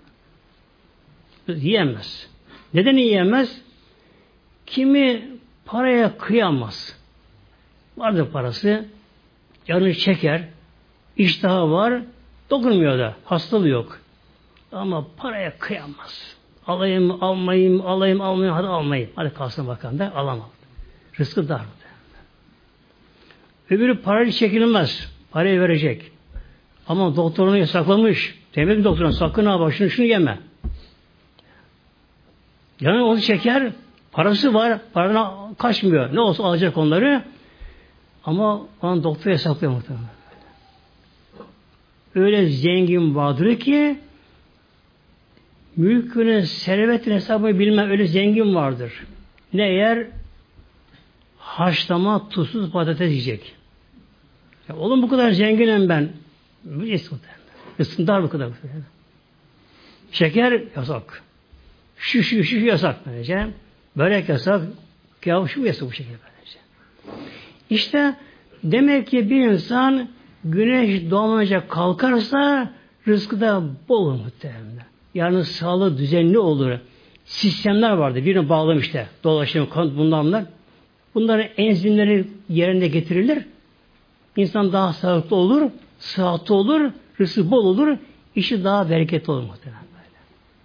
Yiyemez. Neden yiyemez? Kimi paraya kıyamaz. Vardır parası, canını çeker, iştahı var, dokunmuyor da, hastalığı yok. Ama paraya kıyamaz. Alayım, almayayım, alayım, almayayım, hadi almayayım. Hadi kalsın bakalım da alamam. Rızkı dar. Öbürü parayla çekilmez. Parayı verecek. Ama doktorunu yasaklamış. Demek ki doktorun sakın ha bak şunu, şunu yeme. Yani onu çeker, parası var, paradan kaçmıyor. Ne olsa alacak onları. Ama onun doktor yasaklıyor muhtemelen. Öyle zengin vardır ki mülkünün, servetin hesabını bilmem öyle zengin vardır. Ne yer? Haşlama, tuzsuz patates yiyecek. Ya oğlum bu kadar zenginim ben. Isındar bu kadar. Şeker yasak. Şu şu şu yasak böylece. Börek yasak. Kıyafet şu yasak bu şekilde böylece. İşte demek ki bir insan güneş doğmayacak kalkarsa rızkı da bol olur muhtemelen. Yani sağlığı düzenli olur. Sistemler vardı. Birine bağlam işte. Dolaşım, kan bunlarla. Bunların enzimleri yerine getirilir. İnsan daha sağlıklı olur, sıhhatli olur, rızkı bol olur, işi daha bereketli olur muhtemelen böyle.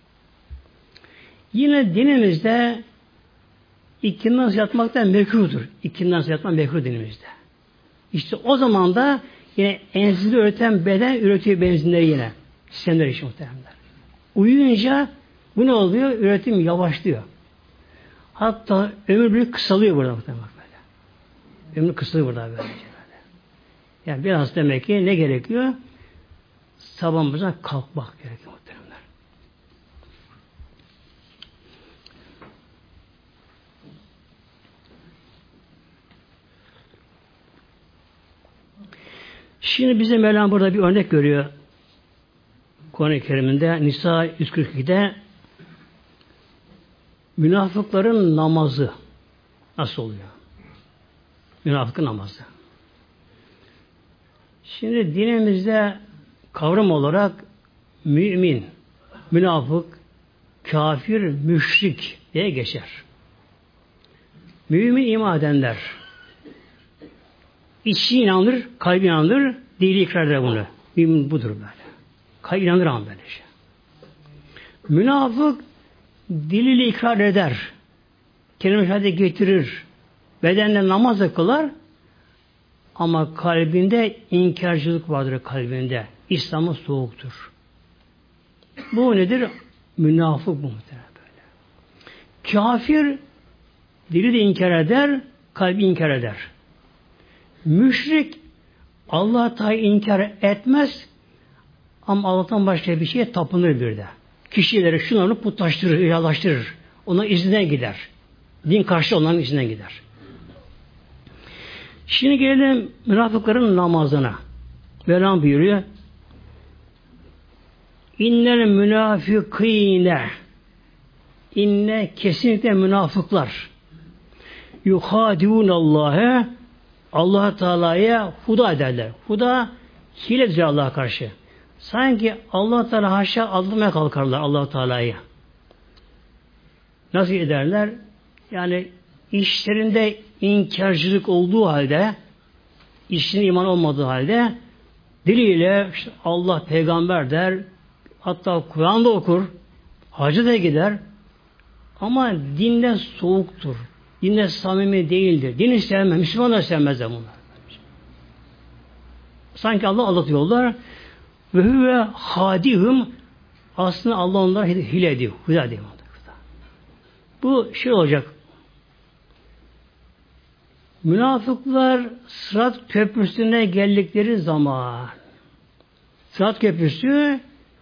Yine dinimizde ikinden sonra yatmak da mekruhdur. İkinden sonra yatmak mekruh dinimizde. İşte o zaman da yine enzimli üreten beden üretiyor benzinleri yine. Sistemler için muhtemelen. Uyuyunca bu ne oluyor? Üretim yavaşlıyor. Hatta ömür büyük kısalıyor burada muhtemelen böyle. Ömür kısalıyor burada böyle. Yani biraz demek ki ne gerekiyor? Sabahımıza kalkmak gerekiyor muhtemelen. Şimdi bize Mevlam burada bir örnek görüyor. Kur'an-ı Kerim'inde Nisa yüz kırk ikide münafıkların namazı nasıl oluyor? Münafıkın namazı. Şimdi dinimizde kavram olarak mümin, münafık, kafir, müşrik diye geçer. Mümin iman edenler içi inanır, kalbi inanır, dili ikrar eder bunu. Mümin budur böyle. Kalbi inanır ama böyle şey. Münafık diliyle ikrar eder. Kelime-i şehadet getirir. Bedenle namaz da kılar. Ama kalbinde inkarcılık vardır kalbinde. İslam'a soğuktur. Bu nedir? Münafık bu muhtemelen böyle. Kafir dili de inkar eder, kalbi inkar eder. Müşrik Allah Teala inkar etmez ama Allah'tan başka bir şeye tapınır bir de. Kişileri şunları putlaştırır, ilahlaştırır. Ona izinden gider. Din karşı onların izinden gider. Şimdi gelelim münafıkların namazına. Mevlam buyuruyor. İnnel münafikîne inne kesinlikle münafıklar yuhâdûnallâhe Allah Teala'ya huda ederler. Huda hiledir Allah'a karşı. Sanki Allah Teala haşa aldırmaya kalkarlar Allah Teala'yı. Nasıl ederler? Yani işlerinde inkarcılık olduğu halde, işinin iman olmadığı halde diliyle işte Allah peygamber der, hatta Kur'an'da okur, hacı da gider ama dinden soğuktur. Dinde samimi değildir. Dini sevmez, Müslüman da sevmezler bunlar. Sanki Allah aldatıyorlar. Ve huve hadihum aslında Allah onlara hile ediyor. Hüda ediyor. Bu şey olacak. Münafıklar Sırat Köprüsü'ne geldikleri zaman Sırat Köprüsü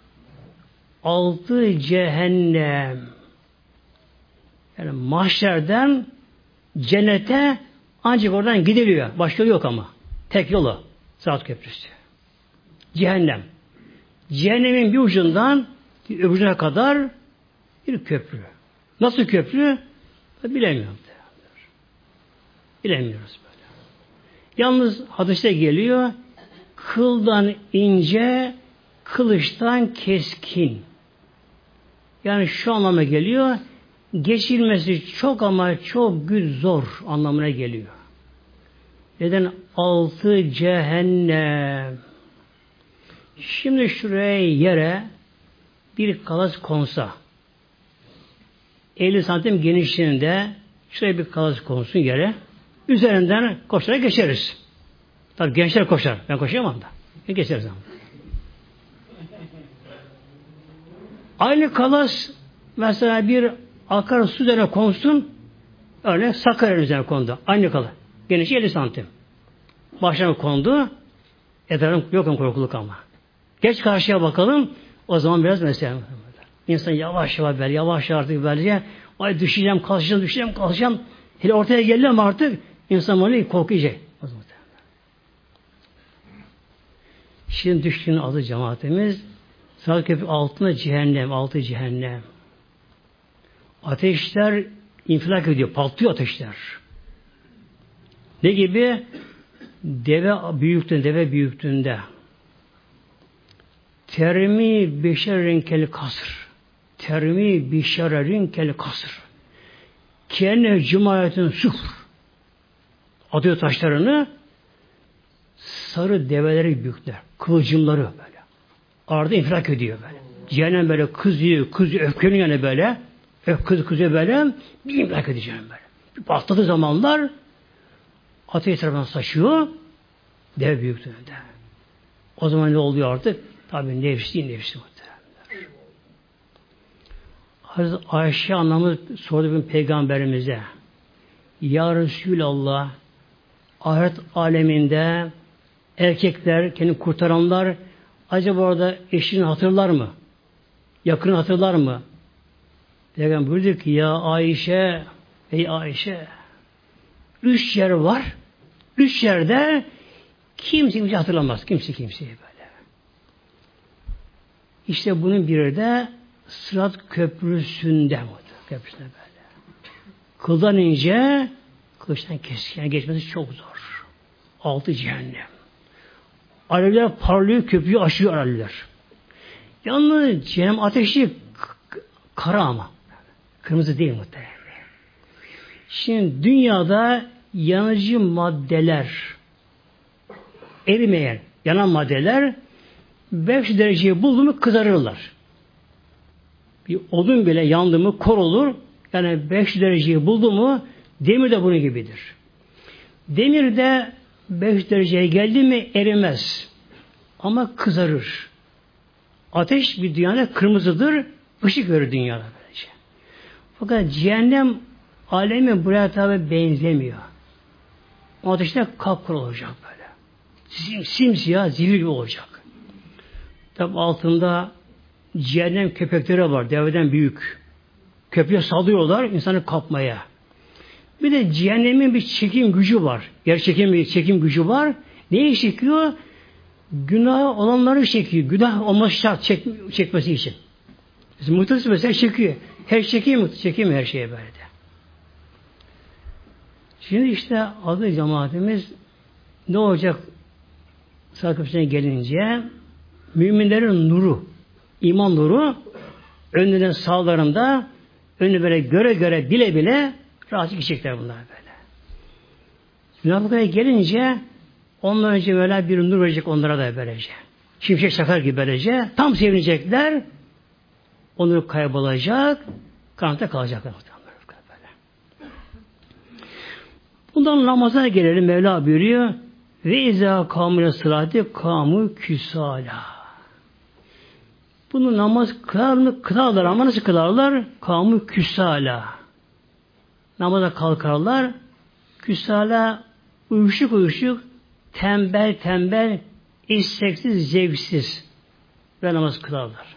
altı cehennem yani mahşerden cennete ancak oradan gidiliyor. Başka yok ama. Tek yolu Sırat Köprüsü. Cehennem. Cehennemin bir ucundan bir öbürüne kadar bir köprü. Nasıl köprü? Bilemiyorum. Bilemiyoruz böyle. Yalnız hadiste geliyor kıldan ince, kılıçtan keskin. Yani şu anlama geliyor geçilmesi çok ama çok güç zor anlamına geliyor. Neden? Altı cehennem. Şimdi şuraya yere bir kalas konsa elli santim genişliğinde şuraya bir kalas konsun yere üzerinden koşarak geçeriz. Tabii gençler koşar. Ben koşamam da. Ben geçeriz ama. Aynı kalas mesela bir akarsu üzerine konsun örneğin Sakarya üzerine kondu. Aynı kalas. Genişliği elli santim. Başlarına kondu. Etrafım yok korkuluk ama. Geç karşıya bakalım. O zaman biraz mesela. İnsan yavaş yavaş böyle, yavaş artık böylece ay düşeceğim, kalkacağım, düşeceğim, kalkacağım. Hele ortaya geliyorum artık insan onu korkacak. Şimdi düştüğünün adı cemaatimiz Sırat Köprü altında cehennem, altı cehennem. Ateşler infilak ediyor, patlıyor ateşler. Ne gibi? Deve büyüklüğünde, deve büyüklüğünde. Termi beşerin kel kasır. Termi beşerin kel kasır. Kenne cemayetin sıfır. Atıyor taşlarını sarı develeri büyükler. Kılıcımları böyle. Arada infilak ediyor böyle. Cehennem böyle kızıyor, kızıyor, öfkeleniyor yani böyle. Öf kız kızıyor böyle. Bir infilak edeceğim böyle. Bir patladığı zamanlar ateş tarafından saçıyor. Dev büyüklüğünde. O zaman ne oluyor artık? Tabi nefsi nefsi muhtemelen. Hazreti Ayşe anlamı sordu bir peygamberimize. Ya Resulallah ahiret aleminde erkekler, kendini kurtaranlar acaba orada eşini hatırlar mı? Yakını hatırlar mı? Peygamber buyurdu ki ya Ayşe, ey Ayşe üç yer var. Üç yerde kimse kimse hatırlamaz. Kimse kimseyi böyle. İşte bunun biri de Sırat Köprüsü'nde. Köprüsünde böyle. Kıldan ince, kılıçtan keskin. Yani geçmesi çok zor. Altı cehennem. Alevler parlıyor, köprüyü aşıyor alevler. Yalnız cehennem ateşi kara ama. Kırmızı değil muhtemelen. Şimdi dünyada yanıcı maddeler, erimeyen, yanan maddeler beş dereceyi buldu mu kızarırlar. Bir odun bile yandı mı kor olur. Yani beş dereceyi buldu mu demir de bunun gibidir. Demir de beş dereceye geldi mi erimez. Ama kızarır. Ateş bir dünyada kırmızıdır. Işık verir dünyada böylece. Fakat cehennem alemi buraya tabi benzemiyor. O ateşte kapkara olacak böyle. Sim, simsiyah zifir gibi olacak. Tabi altında cehennem köpekleri var. Deveden büyük. Köpeğe salıyorlar insanı kapmaya. Bir de cehennemin bir çekim gücü var. Yer çekim bir çekim gücü var. Neyi çekiyor? Günah olanları çekiyor. Günah olması şart çek, çekmesi için. Bizim muhtemelen mesela çekiyor. Her çekiyor mu? Çekiyor mu her şeye böyle de. Şimdi işte adı cemaatimiz ne olacak? Sırat Köprüsü'ne gelince müminlerin nuru, iman nuru önünden sağlarında önü böyle göre göre bile bile rahat gidecekler bunlar böyle. Münafıklara gelince ondan önce böyle bir nur verecek onlara da böylece. Şimşek çakar gibi böylece. Tam sevinecekler. Onur kaybolacak. Karanlıkta kalacaklar. Böyle. Bundan namaza gelelim. Mevla buyuruyor. Ve izâ kâmûle sılâti kâmû küsâlâ. Bunu namaz kılar mı? Kılarlar ama nasıl kılarlar? Kâmû küsâlâ. Namaza kalkarlar. Küsâlâ uyuşuk uyuşuk, tembel tembel, isteksiz, zevksiz ve namaz kılarlar.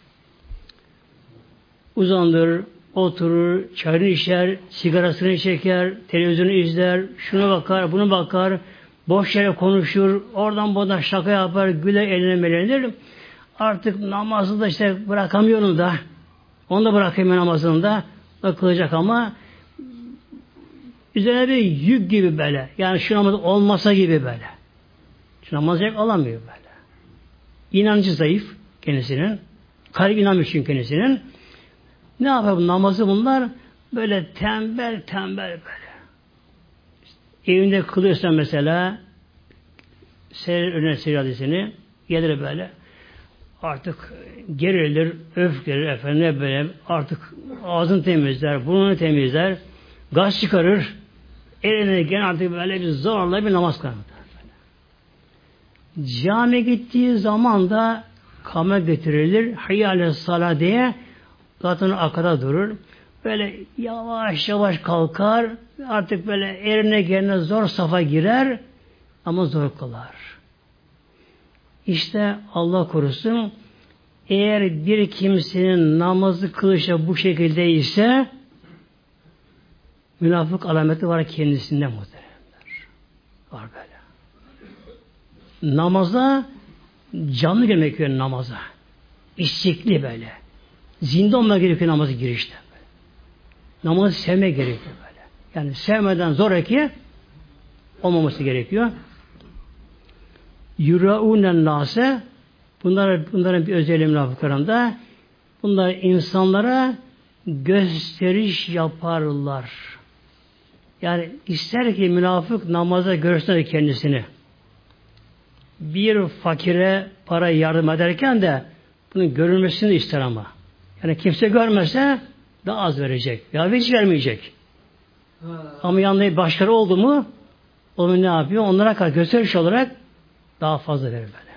Uzandır, oturur, çayını içer, sigarasını çeker, televizyonu izler, şuna bakar, bunu bakar, boş yere konuşur, oradan buradan şaka yapar, güler, eğlenir. Artık namazı da işte bırakamıyorum da, onu da bırakayım namazını da, da kılacak ama üzerine bir yük gibi böyle. Yani şu namaz olmasa gibi böyle. Şu namazı alamıyor böyle. İnancı zayıf kendisinin. Kalp inanmıyor çünkü kendisinin. Ne yapar bu namazı bunlar? Böyle tembel tembel böyle. İşte evinde kılıyorsan mesela serir önüne serir hadisini gelir böyle. Artık gerilir, öfkelir efendim böyle. Artık ağzını temizler, burnunu temizler. Gaz çıkarır. Eline gene artık böyle bir zorla bir namaz kılar. Camiye gittiği zaman da kamet getirilir. Hayyâle salâ diye zaten arkada durur. Böyle yavaş yavaş kalkar. Artık böyle eline gene zor safa girer. Ama zor kılar. İşte Allah korusun eğer bir kimsenin namazı kılışa bu şekilde ise münafık alameti var kendisinde muhteremler. Var böyle. Namaza canlı girmek gerekiyor namaza. İstekli böyle. Zinde olmak gerekiyor namazı girişte. Böyle. Namazı sevmek gerekiyor böyle. Yani sevmeden zoraki olmaması gerekiyor. Yuraunen nase bunlar, bunların bir özelliği münafıklarında bunlar insanlara gösteriş yaparlar. Yani ister ki münafık namaza görsün kendisini. Bir fakire para yardım ederken de bunun görülmesini ister ama. Yani kimse görmese daha az verecek. Ya hiç vermeyecek. Ha. Ama yanında başkaları oldu mu onu ne yapıyor? Onlara kadar gösteriş olarak daha fazla verir böyle.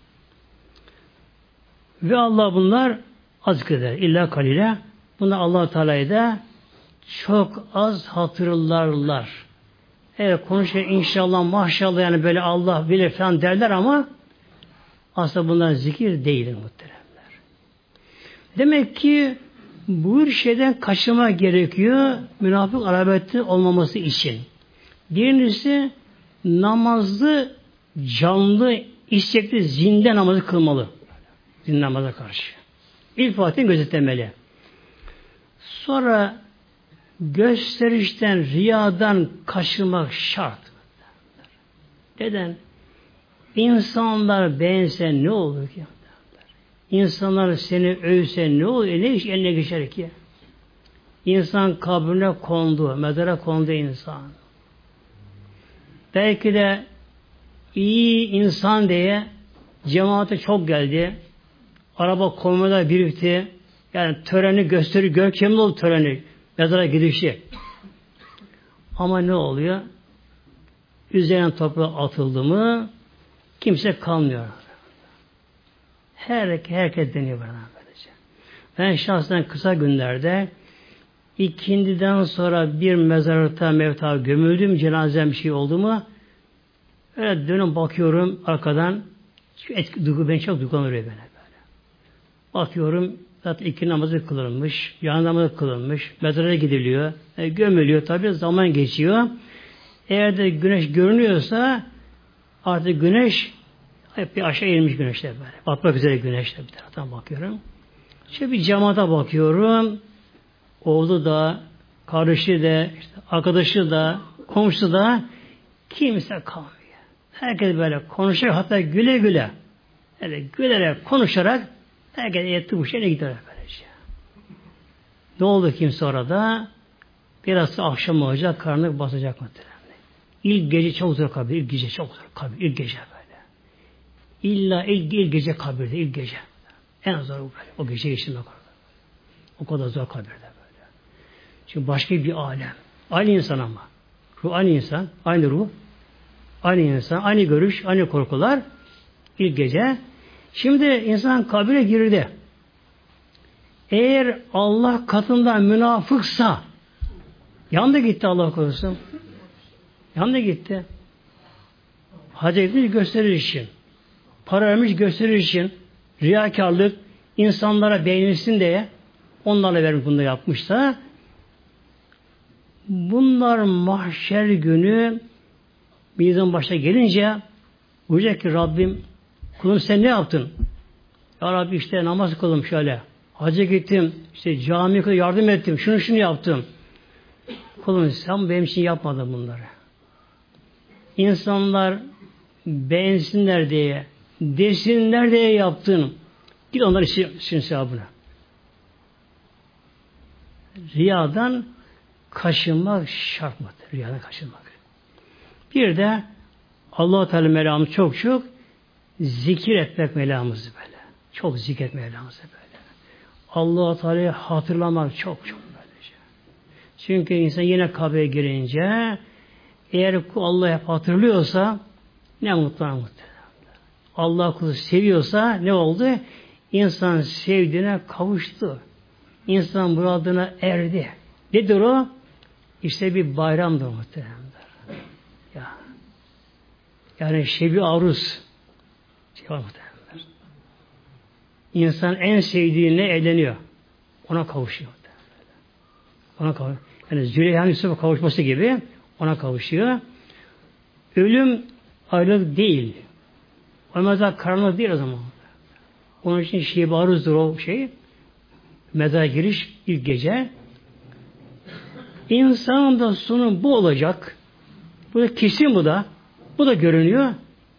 Ve Allah bunlar az gider. İlla kalile. Bunlar Allah Teala'yı da çok az hatırlarlar. Evet konuşuyor inşallah maşallah yani böyle Allah bilir falan derler ama aslında bunlar zikir değildir muhteremler. Demek ki bu şeyden kaçınma gerekiyor münafık alameti olmaması için. Birincisi namazlı canlı istekli zinde namazı kılmalı. din namaza karşı. İltifatını gözetlemeli. Sonra gösterişten, riyadan kaçınmak şart. Neden? İnsanlar beğense ne olur ki? İnsanlar seni övse ne olur? E ne iş eline geçer ki? İnsan kabrine kondu, mezara kondu insan. Belki de iyi insan diye cemaate çok geldi. Araba koymalar birikti. Yani töreni gösteri, görkemli oldu töreni. Mezara gidişi. Ama ne oluyor? Üzerine toprağa atıldı mı kimse kalmıyor. Her, herkes deniyor bana böylece. Ben şahsen kısa günlerde ikindiden sonra bir mezarlıkta mevta gömüldüm, cenazem bir şey oldu mu öyle dönüp bakıyorum arkadan etki, duygu, ben çok duygulanıyor bana böyle. Bakıyorum zaten iki namazı kılınmış, yan namazı kılınmış, mezara gidiliyor, e, gömülüyor tabi zaman geçiyor. Eğer de güneş görünüyorsa artık güneş hep bir aşağı eğilmiş güneşler böyle. Batmak üzere güneşler bir taraftan bakıyorum. Şöyle bir cemaate bakıyorum. Oğlu da, kardeşi de, işte arkadaşı da, komşusu da kimse kalmıyor. Herkes böyle konuşarak hatta güle güle yani gülerek konuşarak herkes etti bu şeyle gider böylece. Ne oldu kimse orada? Biraz akşam olacak, karnı basacak muhtemelen. İlk gece çok zor kabir, ilk gece çok zor kabir, ilk gece böyle. İlla ilk, ilk gece kabirde, ilk gece. En zor böyle. O gece geçirmek orada. O kadar zor kabirde böyle. Çünkü başka bir alem. Aynı insan ama. Ruh aynı insan, aynı ruh. Aynı insan, aynı görüş, aynı korkular. İlk gece. Şimdi insan kabire girdi. Eğer Allah katında münafıksa yandı gitti Allah korusun. Yandı gitti. Hacı etmiş gösterir için. Para vermiş gösterir için. Riyakarlık insanlara beğenilsin diye onlarla vermiş bunu da yapmışsa bunlar mahşer günü mizan başa gelince buyuracak ki Rabbim kulum sen ne yaptın? Ya Rabbi işte namaz kıldım şöyle. Hacca gittim. İşte camiye yardım ettim. Şunu şunu yaptım. Kulum sen benim için yapmadın bunları. İnsanlar beğensinler diye, desinler diye yaptın. Git onların için sevabına. Riyadan kaçınmak şart mıdır? Riyadan kaçınmak. Bir de Allah-u Teala Mevlamız çok çok zikir etmek Mevlamızı böyle. Çok zikir Mevlamızı böyle. Allah-u Teala'yı hatırlamak çok çok böylece. Çünkü insan yine kabre girince eğer Allah'ı hep hatırlıyorsa ne mutlu ne mutlu. Allah kulu seviyorsa ne oldu? İnsan sevdiğine kavuştu. İnsan muradına erdi. Nedir o? İşte bir bayramdır muhteremler. Ya. Yani şebi aruz. Şey var muhteremler. İnsan en sevdiğine evleniyor. Ona kavuşuyor. Ona kavuşuyor. Yani Züleyha'nın Yusuf'a kavuşması gibi ona kavuşuyor. Ölüm ayrılık değil. O mezar karanlık değil o zaman. Onun için şebi aruzdur o şey. Mezara giriş ilk gece. İnsanın da sonu bu olacak. Bu da kesin bu da. Bu da görünüyor.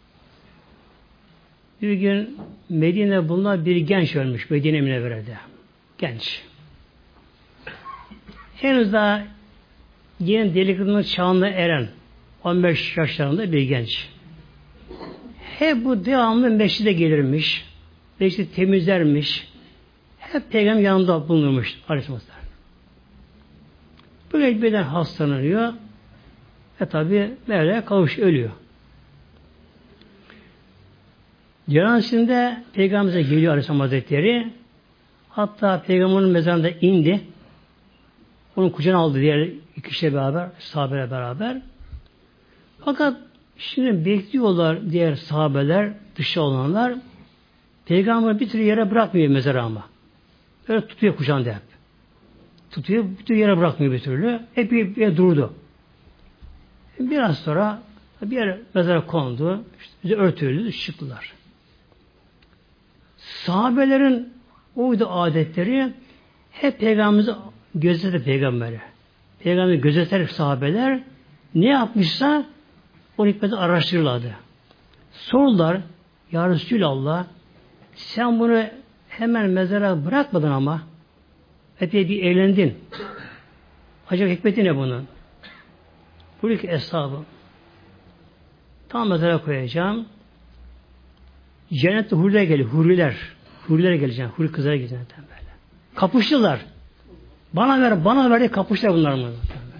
Bir gün Medine bunlar bir genç ölmüş. Medine Münevvere'de. Genç. Henüz daha yeni delikanlı çağına eren on beş yaşlarında bir genç. Hep bu devamlı mescide gelirmiş. Mescidi temizlermiş. Hep peygamber yanında bulunurmuş. Aleyhisselam. Böyle birden hastalanıyor. Ve tabi böyle kavuş ölüyor. Cenazesinde Peygamber'e geliyor Aleyhisselam Hazretleri. Hatta Peygamber'in mezarında indi. Onun kucağına aldı diğer iki kişiyle beraber, sahabeyle beraber. Fakat şimdi bekliyorlar diğer sahabeler, dışta olanlar. Peygamber bir türlü yere bırakmıyor mezarı ama. Böyle tutuyor kucağında hep. Tutuyor, bir türlü yere bırakmıyor bir türlü. Hep bir, bir durdu. Biraz sonra bir yere mezara kondu. İşte örtüldü, çıktılar. Sahabelerin oydu adetleri hep Peygamberimizi gözetir peygamberi. Peygamberi gözeter sahabeler ne yapmışsa o hikmeti araştırırlardı. Sordular Ya Resulallah sen bunu hemen mezara bırakmadın ama epey bir eğlendin. Acaba hikmeti ne bunun? Buyuruyor ki eshabım tam mezara koyacağım. Cennette huriler geliyor. Huriler. Hurilere geleceğim. Huri kızlara geleceğim. Böyle. Kapıştılar. Bana ver, bana ver diye kapıştılar bunlar mı?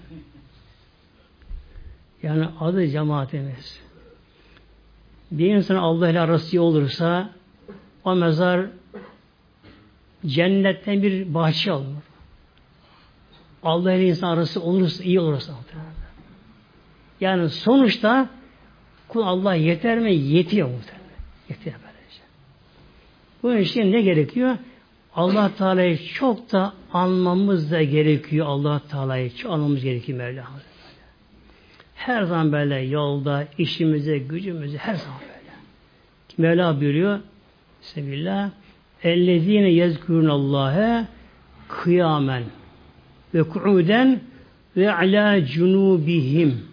Yani adı cemaatimiz. Bir insan Allah ile arası iyi olursa o mezar cennetten bir bahçe alınır. Allah ile insan arası olursa, iyi olursa. Yani sonuçta kul Allah yeter mi? Yetiyor muhtemelen. Yetiyor böylece. Bunun için ne gerekiyor? Allah Teala'yı çok da anmamız da gerekiyor. Allah Teala'yı çok anmamız gerekiyor Mevla. Her zaman böyle yolda, işimize, gücümüze her zaman böyle. Mevla buyuruyor Bismillah اَلَّذ۪ينَ يَذْكُرُونَ اللّٰهَ kıyamen ve ku'uden ve alâ cunûbihim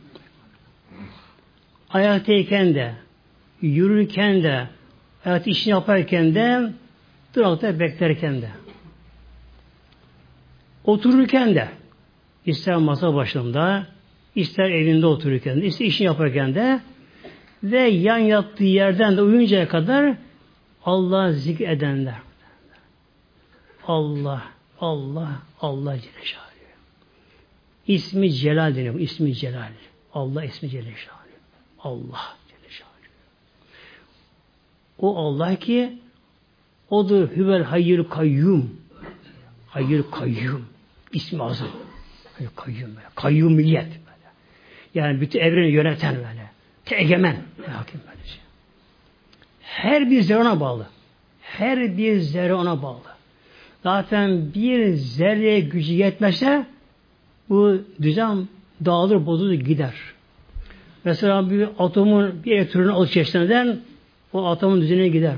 ayaktayken de yürürken de hayat işini yaparken de durakta beklerken de otururken de ister masa başında ister evinde otururken de ister işini yaparken de ve yan yattığı yerden de uyuncaya kadar Allah zikredenler. Allah, Allah, Allah Celle Şanlı. İsmi Celal deniyor. İsmi Celal. Allah ismi Celle Şanlı. Allah Celle Şanlı. O Allah ki odur Hüvel Hayyül Kayyum. Hayyül Kayyum. İsmi azam. Hayyül Kayyum. Böyle. Kayyumiyet. Böyle. Yani bütün evreni yöneten böyle. Egemen. Hakim böylece. Her bir zerre ona bağlı. Her bir zerre ona bağlı. Zaten bir zerreye gücü yetmezse bu düzen dağılır, bozulur, gider. Mesela bir atomun bir elektronunu alıp çeşitleneden o atomun düzenine gider.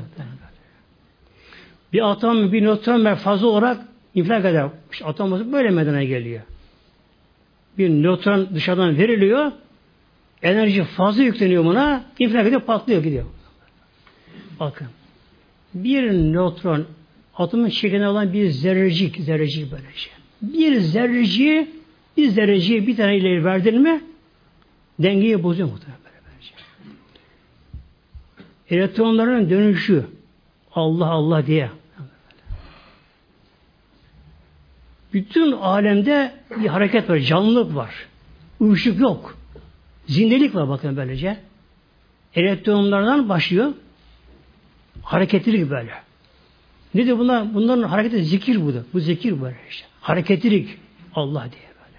Bir atom bir nötron fazla olarak infilak eder. İşte atom böyle meydana geliyor. Bir nötron dışarıdan veriliyor. Enerji fazla yükleniyor buna. İnfilak ediyor, patlıyor, gidiyor. Bakın. Bir nötron atomun şeklinde olan bir zerrecik, zerrecik böyle şey. Bir zerreciği, bir zerreciği bir tane ileri verdin mi dengeyi bozuyor muhtemelen böyle şey. Elektronların dönüşü Allah Allah diye. Bütün alemde bir hareket var, canlılık var. Uyuşuk yok. Zindelik var bakın böylece. Elektronlardan başlıyor. Hareketlilik böyle. Nedir bunlar? Bunların hareketi zikir bu da. Bu zikir böyle işte. Hareketlilik Allah diye böyle.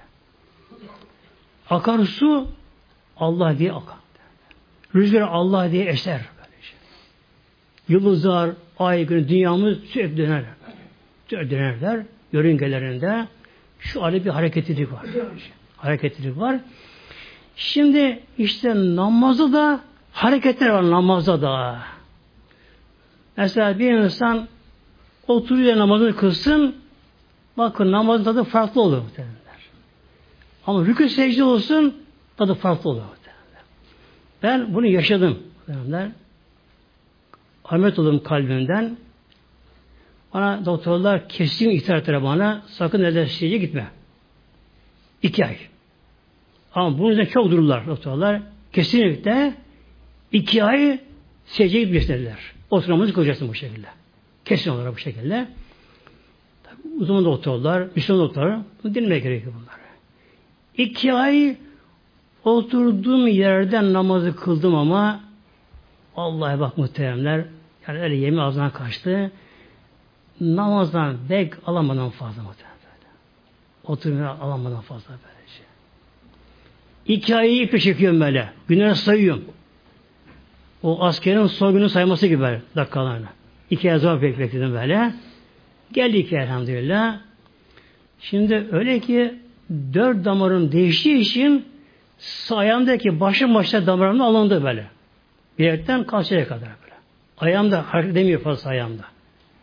Akarsu Allah diye akar. Rüzgar Allah diye eser böylece. Yıldızlar, ay, gün, dünyamız sürekli döner. Sürekli dönerler. Yörüngelerinde şu arada bir hareketlilik var. Hareketlilik var. Şimdi işte namazda da hareketler var namazda da. Mesela bir insan oturuyor namazını kılsın, bakın namazın tadı farklı olur muhtemelenler. Ama rükû secde olsun, tadı farklı olur muhtemelenler. Ben bunu yaşadım muhtemelenler. Ahmet oldum kalbimden. Bana doktorlar kesin ihtar ettiler bana, sakın neden secdeye gitme. İki ay. Ama bunun üzerine çok dururlar doktorlar. Kesinlikle iki ay secdeye gitmiş dediler. Oturmamızı kılacaksın bu şekilde. Kesin olarak bu şekilde. Tabii uzman doktorlar, Müslüman doktorlar bunu dinlemeye gerekiyor bunları. İki ay oturduğum yerden namazı kıldım ama Allah'a bak muhteremler yani öyle yemi ağzından kaçtı. Namazdan bek alamadan fazla muhteremler. Oturmaya alamadan fazla böylece. İki ayı iple çekiyorum böyle. Günleri sayıyorum. O askerin soygunu sayması gibi böyle dakikalarını. İki ay zor bekledim böyle. Geldik elhamdülillah. Şimdi öyle ki dört damarım değiştiği için ayağımdaki başım başta damarım alındı böyle. Bir yerden kalçaya kadar böyle. Ayağımda hareket edemiyor fazla ayağımda.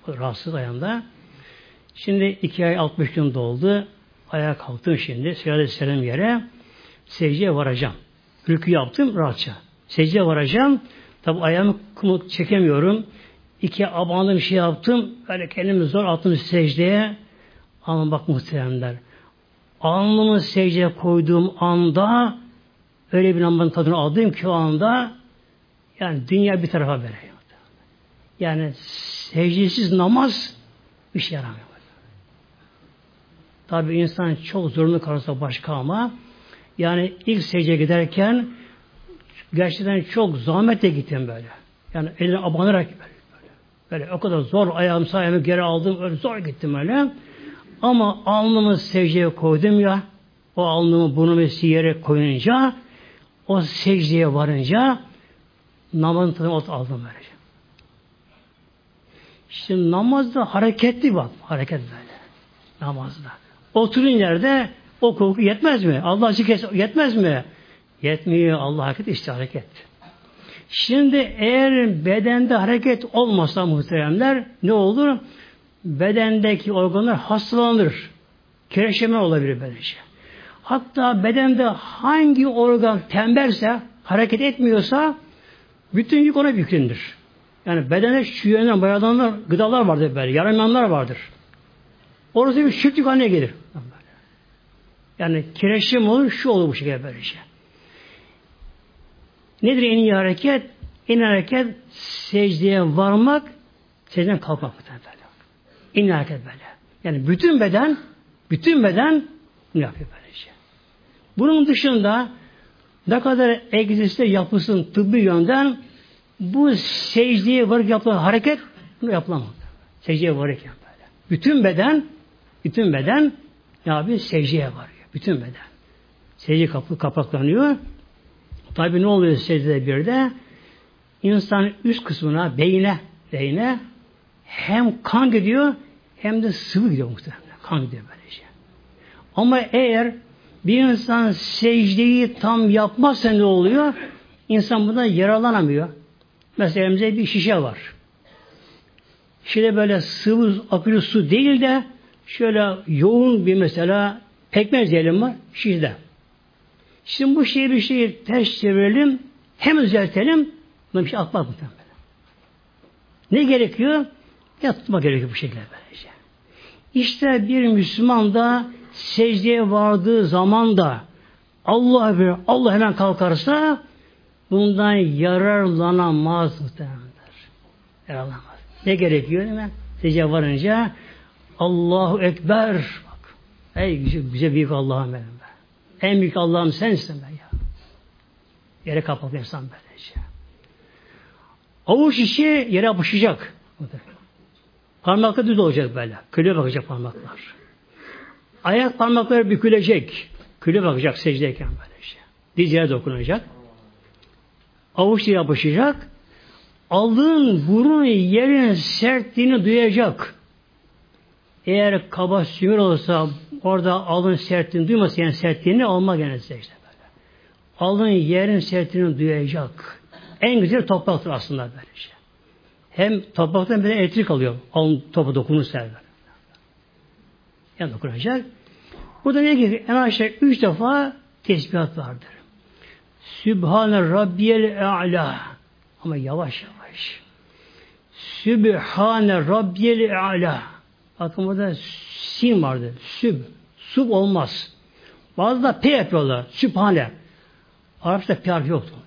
rahatsız ayağında. Şimdi iki ay altmış gün doldu. Ayağa kalktım şimdi. Secde selam yere. Secdeye varacağım. Rükû yaptım rahatça. Secdeye varacağım. Tabi ayağımı kumut çekemiyorum. İki abandım bir şey yaptım. Böyle kendimi zor attım secdeye. Ama bak muhteremler. Alnımı secdeye koyduğum anda öyle bir namazın tadını aldım ki o anda yani dünya bir tarafa veriyor. Yani secdesiz namaz bir şey yaramıyor. Tabi insan çok zorunlu kalırsa başka ama yani ilk secdeye giderken gerçekten çok zahmetle gittim böyle. Yani eline abanarak böyle, böyle. Böyle o kadar zor ayağım sayımı geri aldım. Öyle zor gittim öyle. Ama alnımı secdeye koydum ya, o alnımı burnumu siyerek koyunca, o secdeye varınca namazın tadını aldım böylece. Şimdi namazda hareketli bak, hareket böyle. Namazda. Oturun yerde o koku yetmez mi? Allah aşkına yetmez mi? Yetmiyor. Allah hareket işte hareket. Şimdi eğer bedende hareket olmasa muhteremler ne olur? Bedendeki organlar hastalanır. Kireçleme olabilir böylece. Hatta bedende hangi organ tembelse, hareket etmiyorsa bütün yük ona yüklenir. Yani bedende şu yönden bayadanlar, gıdalar vardır böyle, yaramayanlar vardır. Orası bir çiftlik haline gelir. Yani kireçleme olur, şu olur bu şekilde böylece. Nedir en iyi hareket? En iyi hareket secdeye varmak, secdeden kalkmak. En iyi hareket böyle. Yani bütün beden, bütün beden ne yapıyor böylece. Bunun dışında ne kadar egzersiz yapılsın tıbbi yönden bu secdeye varıp yapılan hareket bunu yapılamaz. Secdeye varırken böyle. Bütün beden, bütün beden ne yapıyor? Secdeye varıyor. Bütün beden. Secde kapı kapaklanıyor. Tabi ne oluyor secdede bir de? İnsanın üst kısmına, beyine, beyine hem kan gidiyor hem de sıvı gidiyor muhtemelen. Kan gidiyor böylece. Ama eğer bir insan secdeyi tam yapmazsa ne oluyor? İnsan bundan yaralanamıyor. Mesela elimizde bir şişe var. Şişede böyle sıvı akülü su değil de şöyle yoğun bir mesela pekmez diyelim var şişede. Şimdi bu şeyi bir şeyi ters çevirelim, hem düzeltelim, buna bir şey atmak muhtemelen. Ne gerekiyor? Ya tutmak gerekiyor bu şekilde böylece. İşte bir Müslüman da secdeye vardığı zaman da Allah bir Allah hemen kalkarsa bundan yararlanamaz muhtemelenler. Yararlanamaz. Ne gerekiyor hemen? Secdeye varınca Allahu Ekber. Bak. Ey bize, bize büyük Allah'ım benim be. En büyük Allah'ım sensin ben ya. Yere kapalı insan böylece. Avuç içi yere yapışacak. Parmaklar düz olacak böyle. Küle bakacak parmaklar. Ayak parmakları bükülecek. Küle bakacak secdeyken böylece. Diz yere dokunacak. Avuç yapışacak. Alın burun yerin sertliğini duyacak. Eğer kaba sümür olursa orada alın sertliğini duymasa yani sertliğini olmaz gene secde böyle. Alın yerin sertliğini duyacak. En güzel topraktır aslında böylece. Hem topraktan bir elektrik alıyor. Alın topa dokunursa böyle. Yani dokunacak. Burada ne gibi? En aşağı üç defa tesbihat vardır. Sübhane Rabbiyel A'la. Ama yavaş yavaş. Sübhane Rabbiyel A'la. Bakın burada sin vardı. Süb. Sub olmaz. Bazı da P yapıyorlar. Sübhane. Arapçada P harfi yoktu.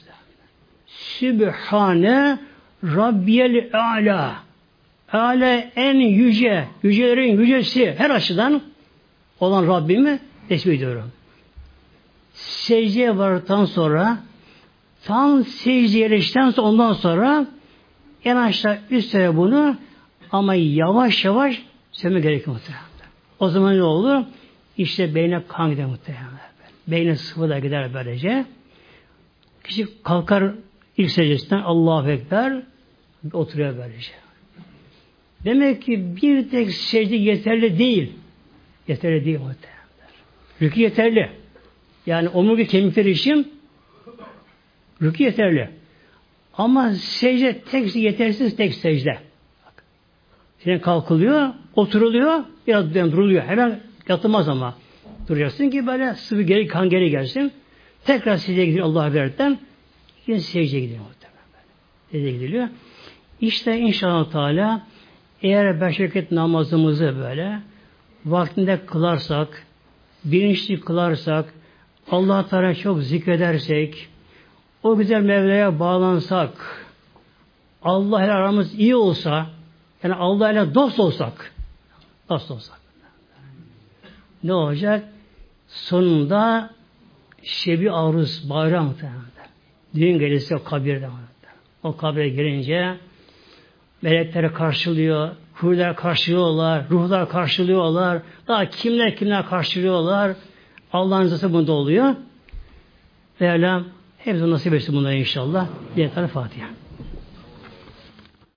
Sübhane Rabbiyel A'la. A'la en yüce. Yücelerin yücesi. Her açıdan olan Rabbimi tesbih ediyorum. Secdeye vardıktan sonra tam secdeye erişten sonra ondan sonra en aşağı üstte bunu ama yavaş yavaş söylemek gerekiyor muhtemelen. O zaman ne olur? İşte beyne kan gider muhtemelen. Beyne sıvı da gider böylece. Kişi kalkar ilk secdesinden Allahu Ekber oturuyor böylece. Demek ki bir tek secde yeterli değil. Yeterli değil muhtemelen. Rükû yeterli. Yani omurga kemikleri için rükû yeterli. Ama secde tek yetersiz tek secde. Bak. Senin kalkılıyor, oturuluyor, biraz duruluyor. Hemen yatılmaz ama. Duracaksın ki böyle sıvı geri, kan geri gelsin. Tekrar secdeye gidiyor Allah'a verirken. Yine secdeye gidiyor. Secdeye gidiliyor. İşte inşallah Teala eğer beş vakit namazımızı böyle vaktinde kılarsak, bilinçli kılarsak, Allah Teala çok zikredersek, o güzel Mevla'ya bağlansak, Allah ile aramız iyi olsa, yani Allah ile dost olsak, dost olsak, ne olacak? Sonunda şebi aruz, bayram muhtemelen. Düğün gelirse o kabirde. O kabire gelince melekler karşılıyor, huriler karşılıyorlar, ruhlar karşılıyorlar, daha kimler kimler karşılıyorlar. Allah'ın rızası bunda oluyor. Ve Allah'ım hepsi nasip etsin bunları inşallah. Diye Fatiha.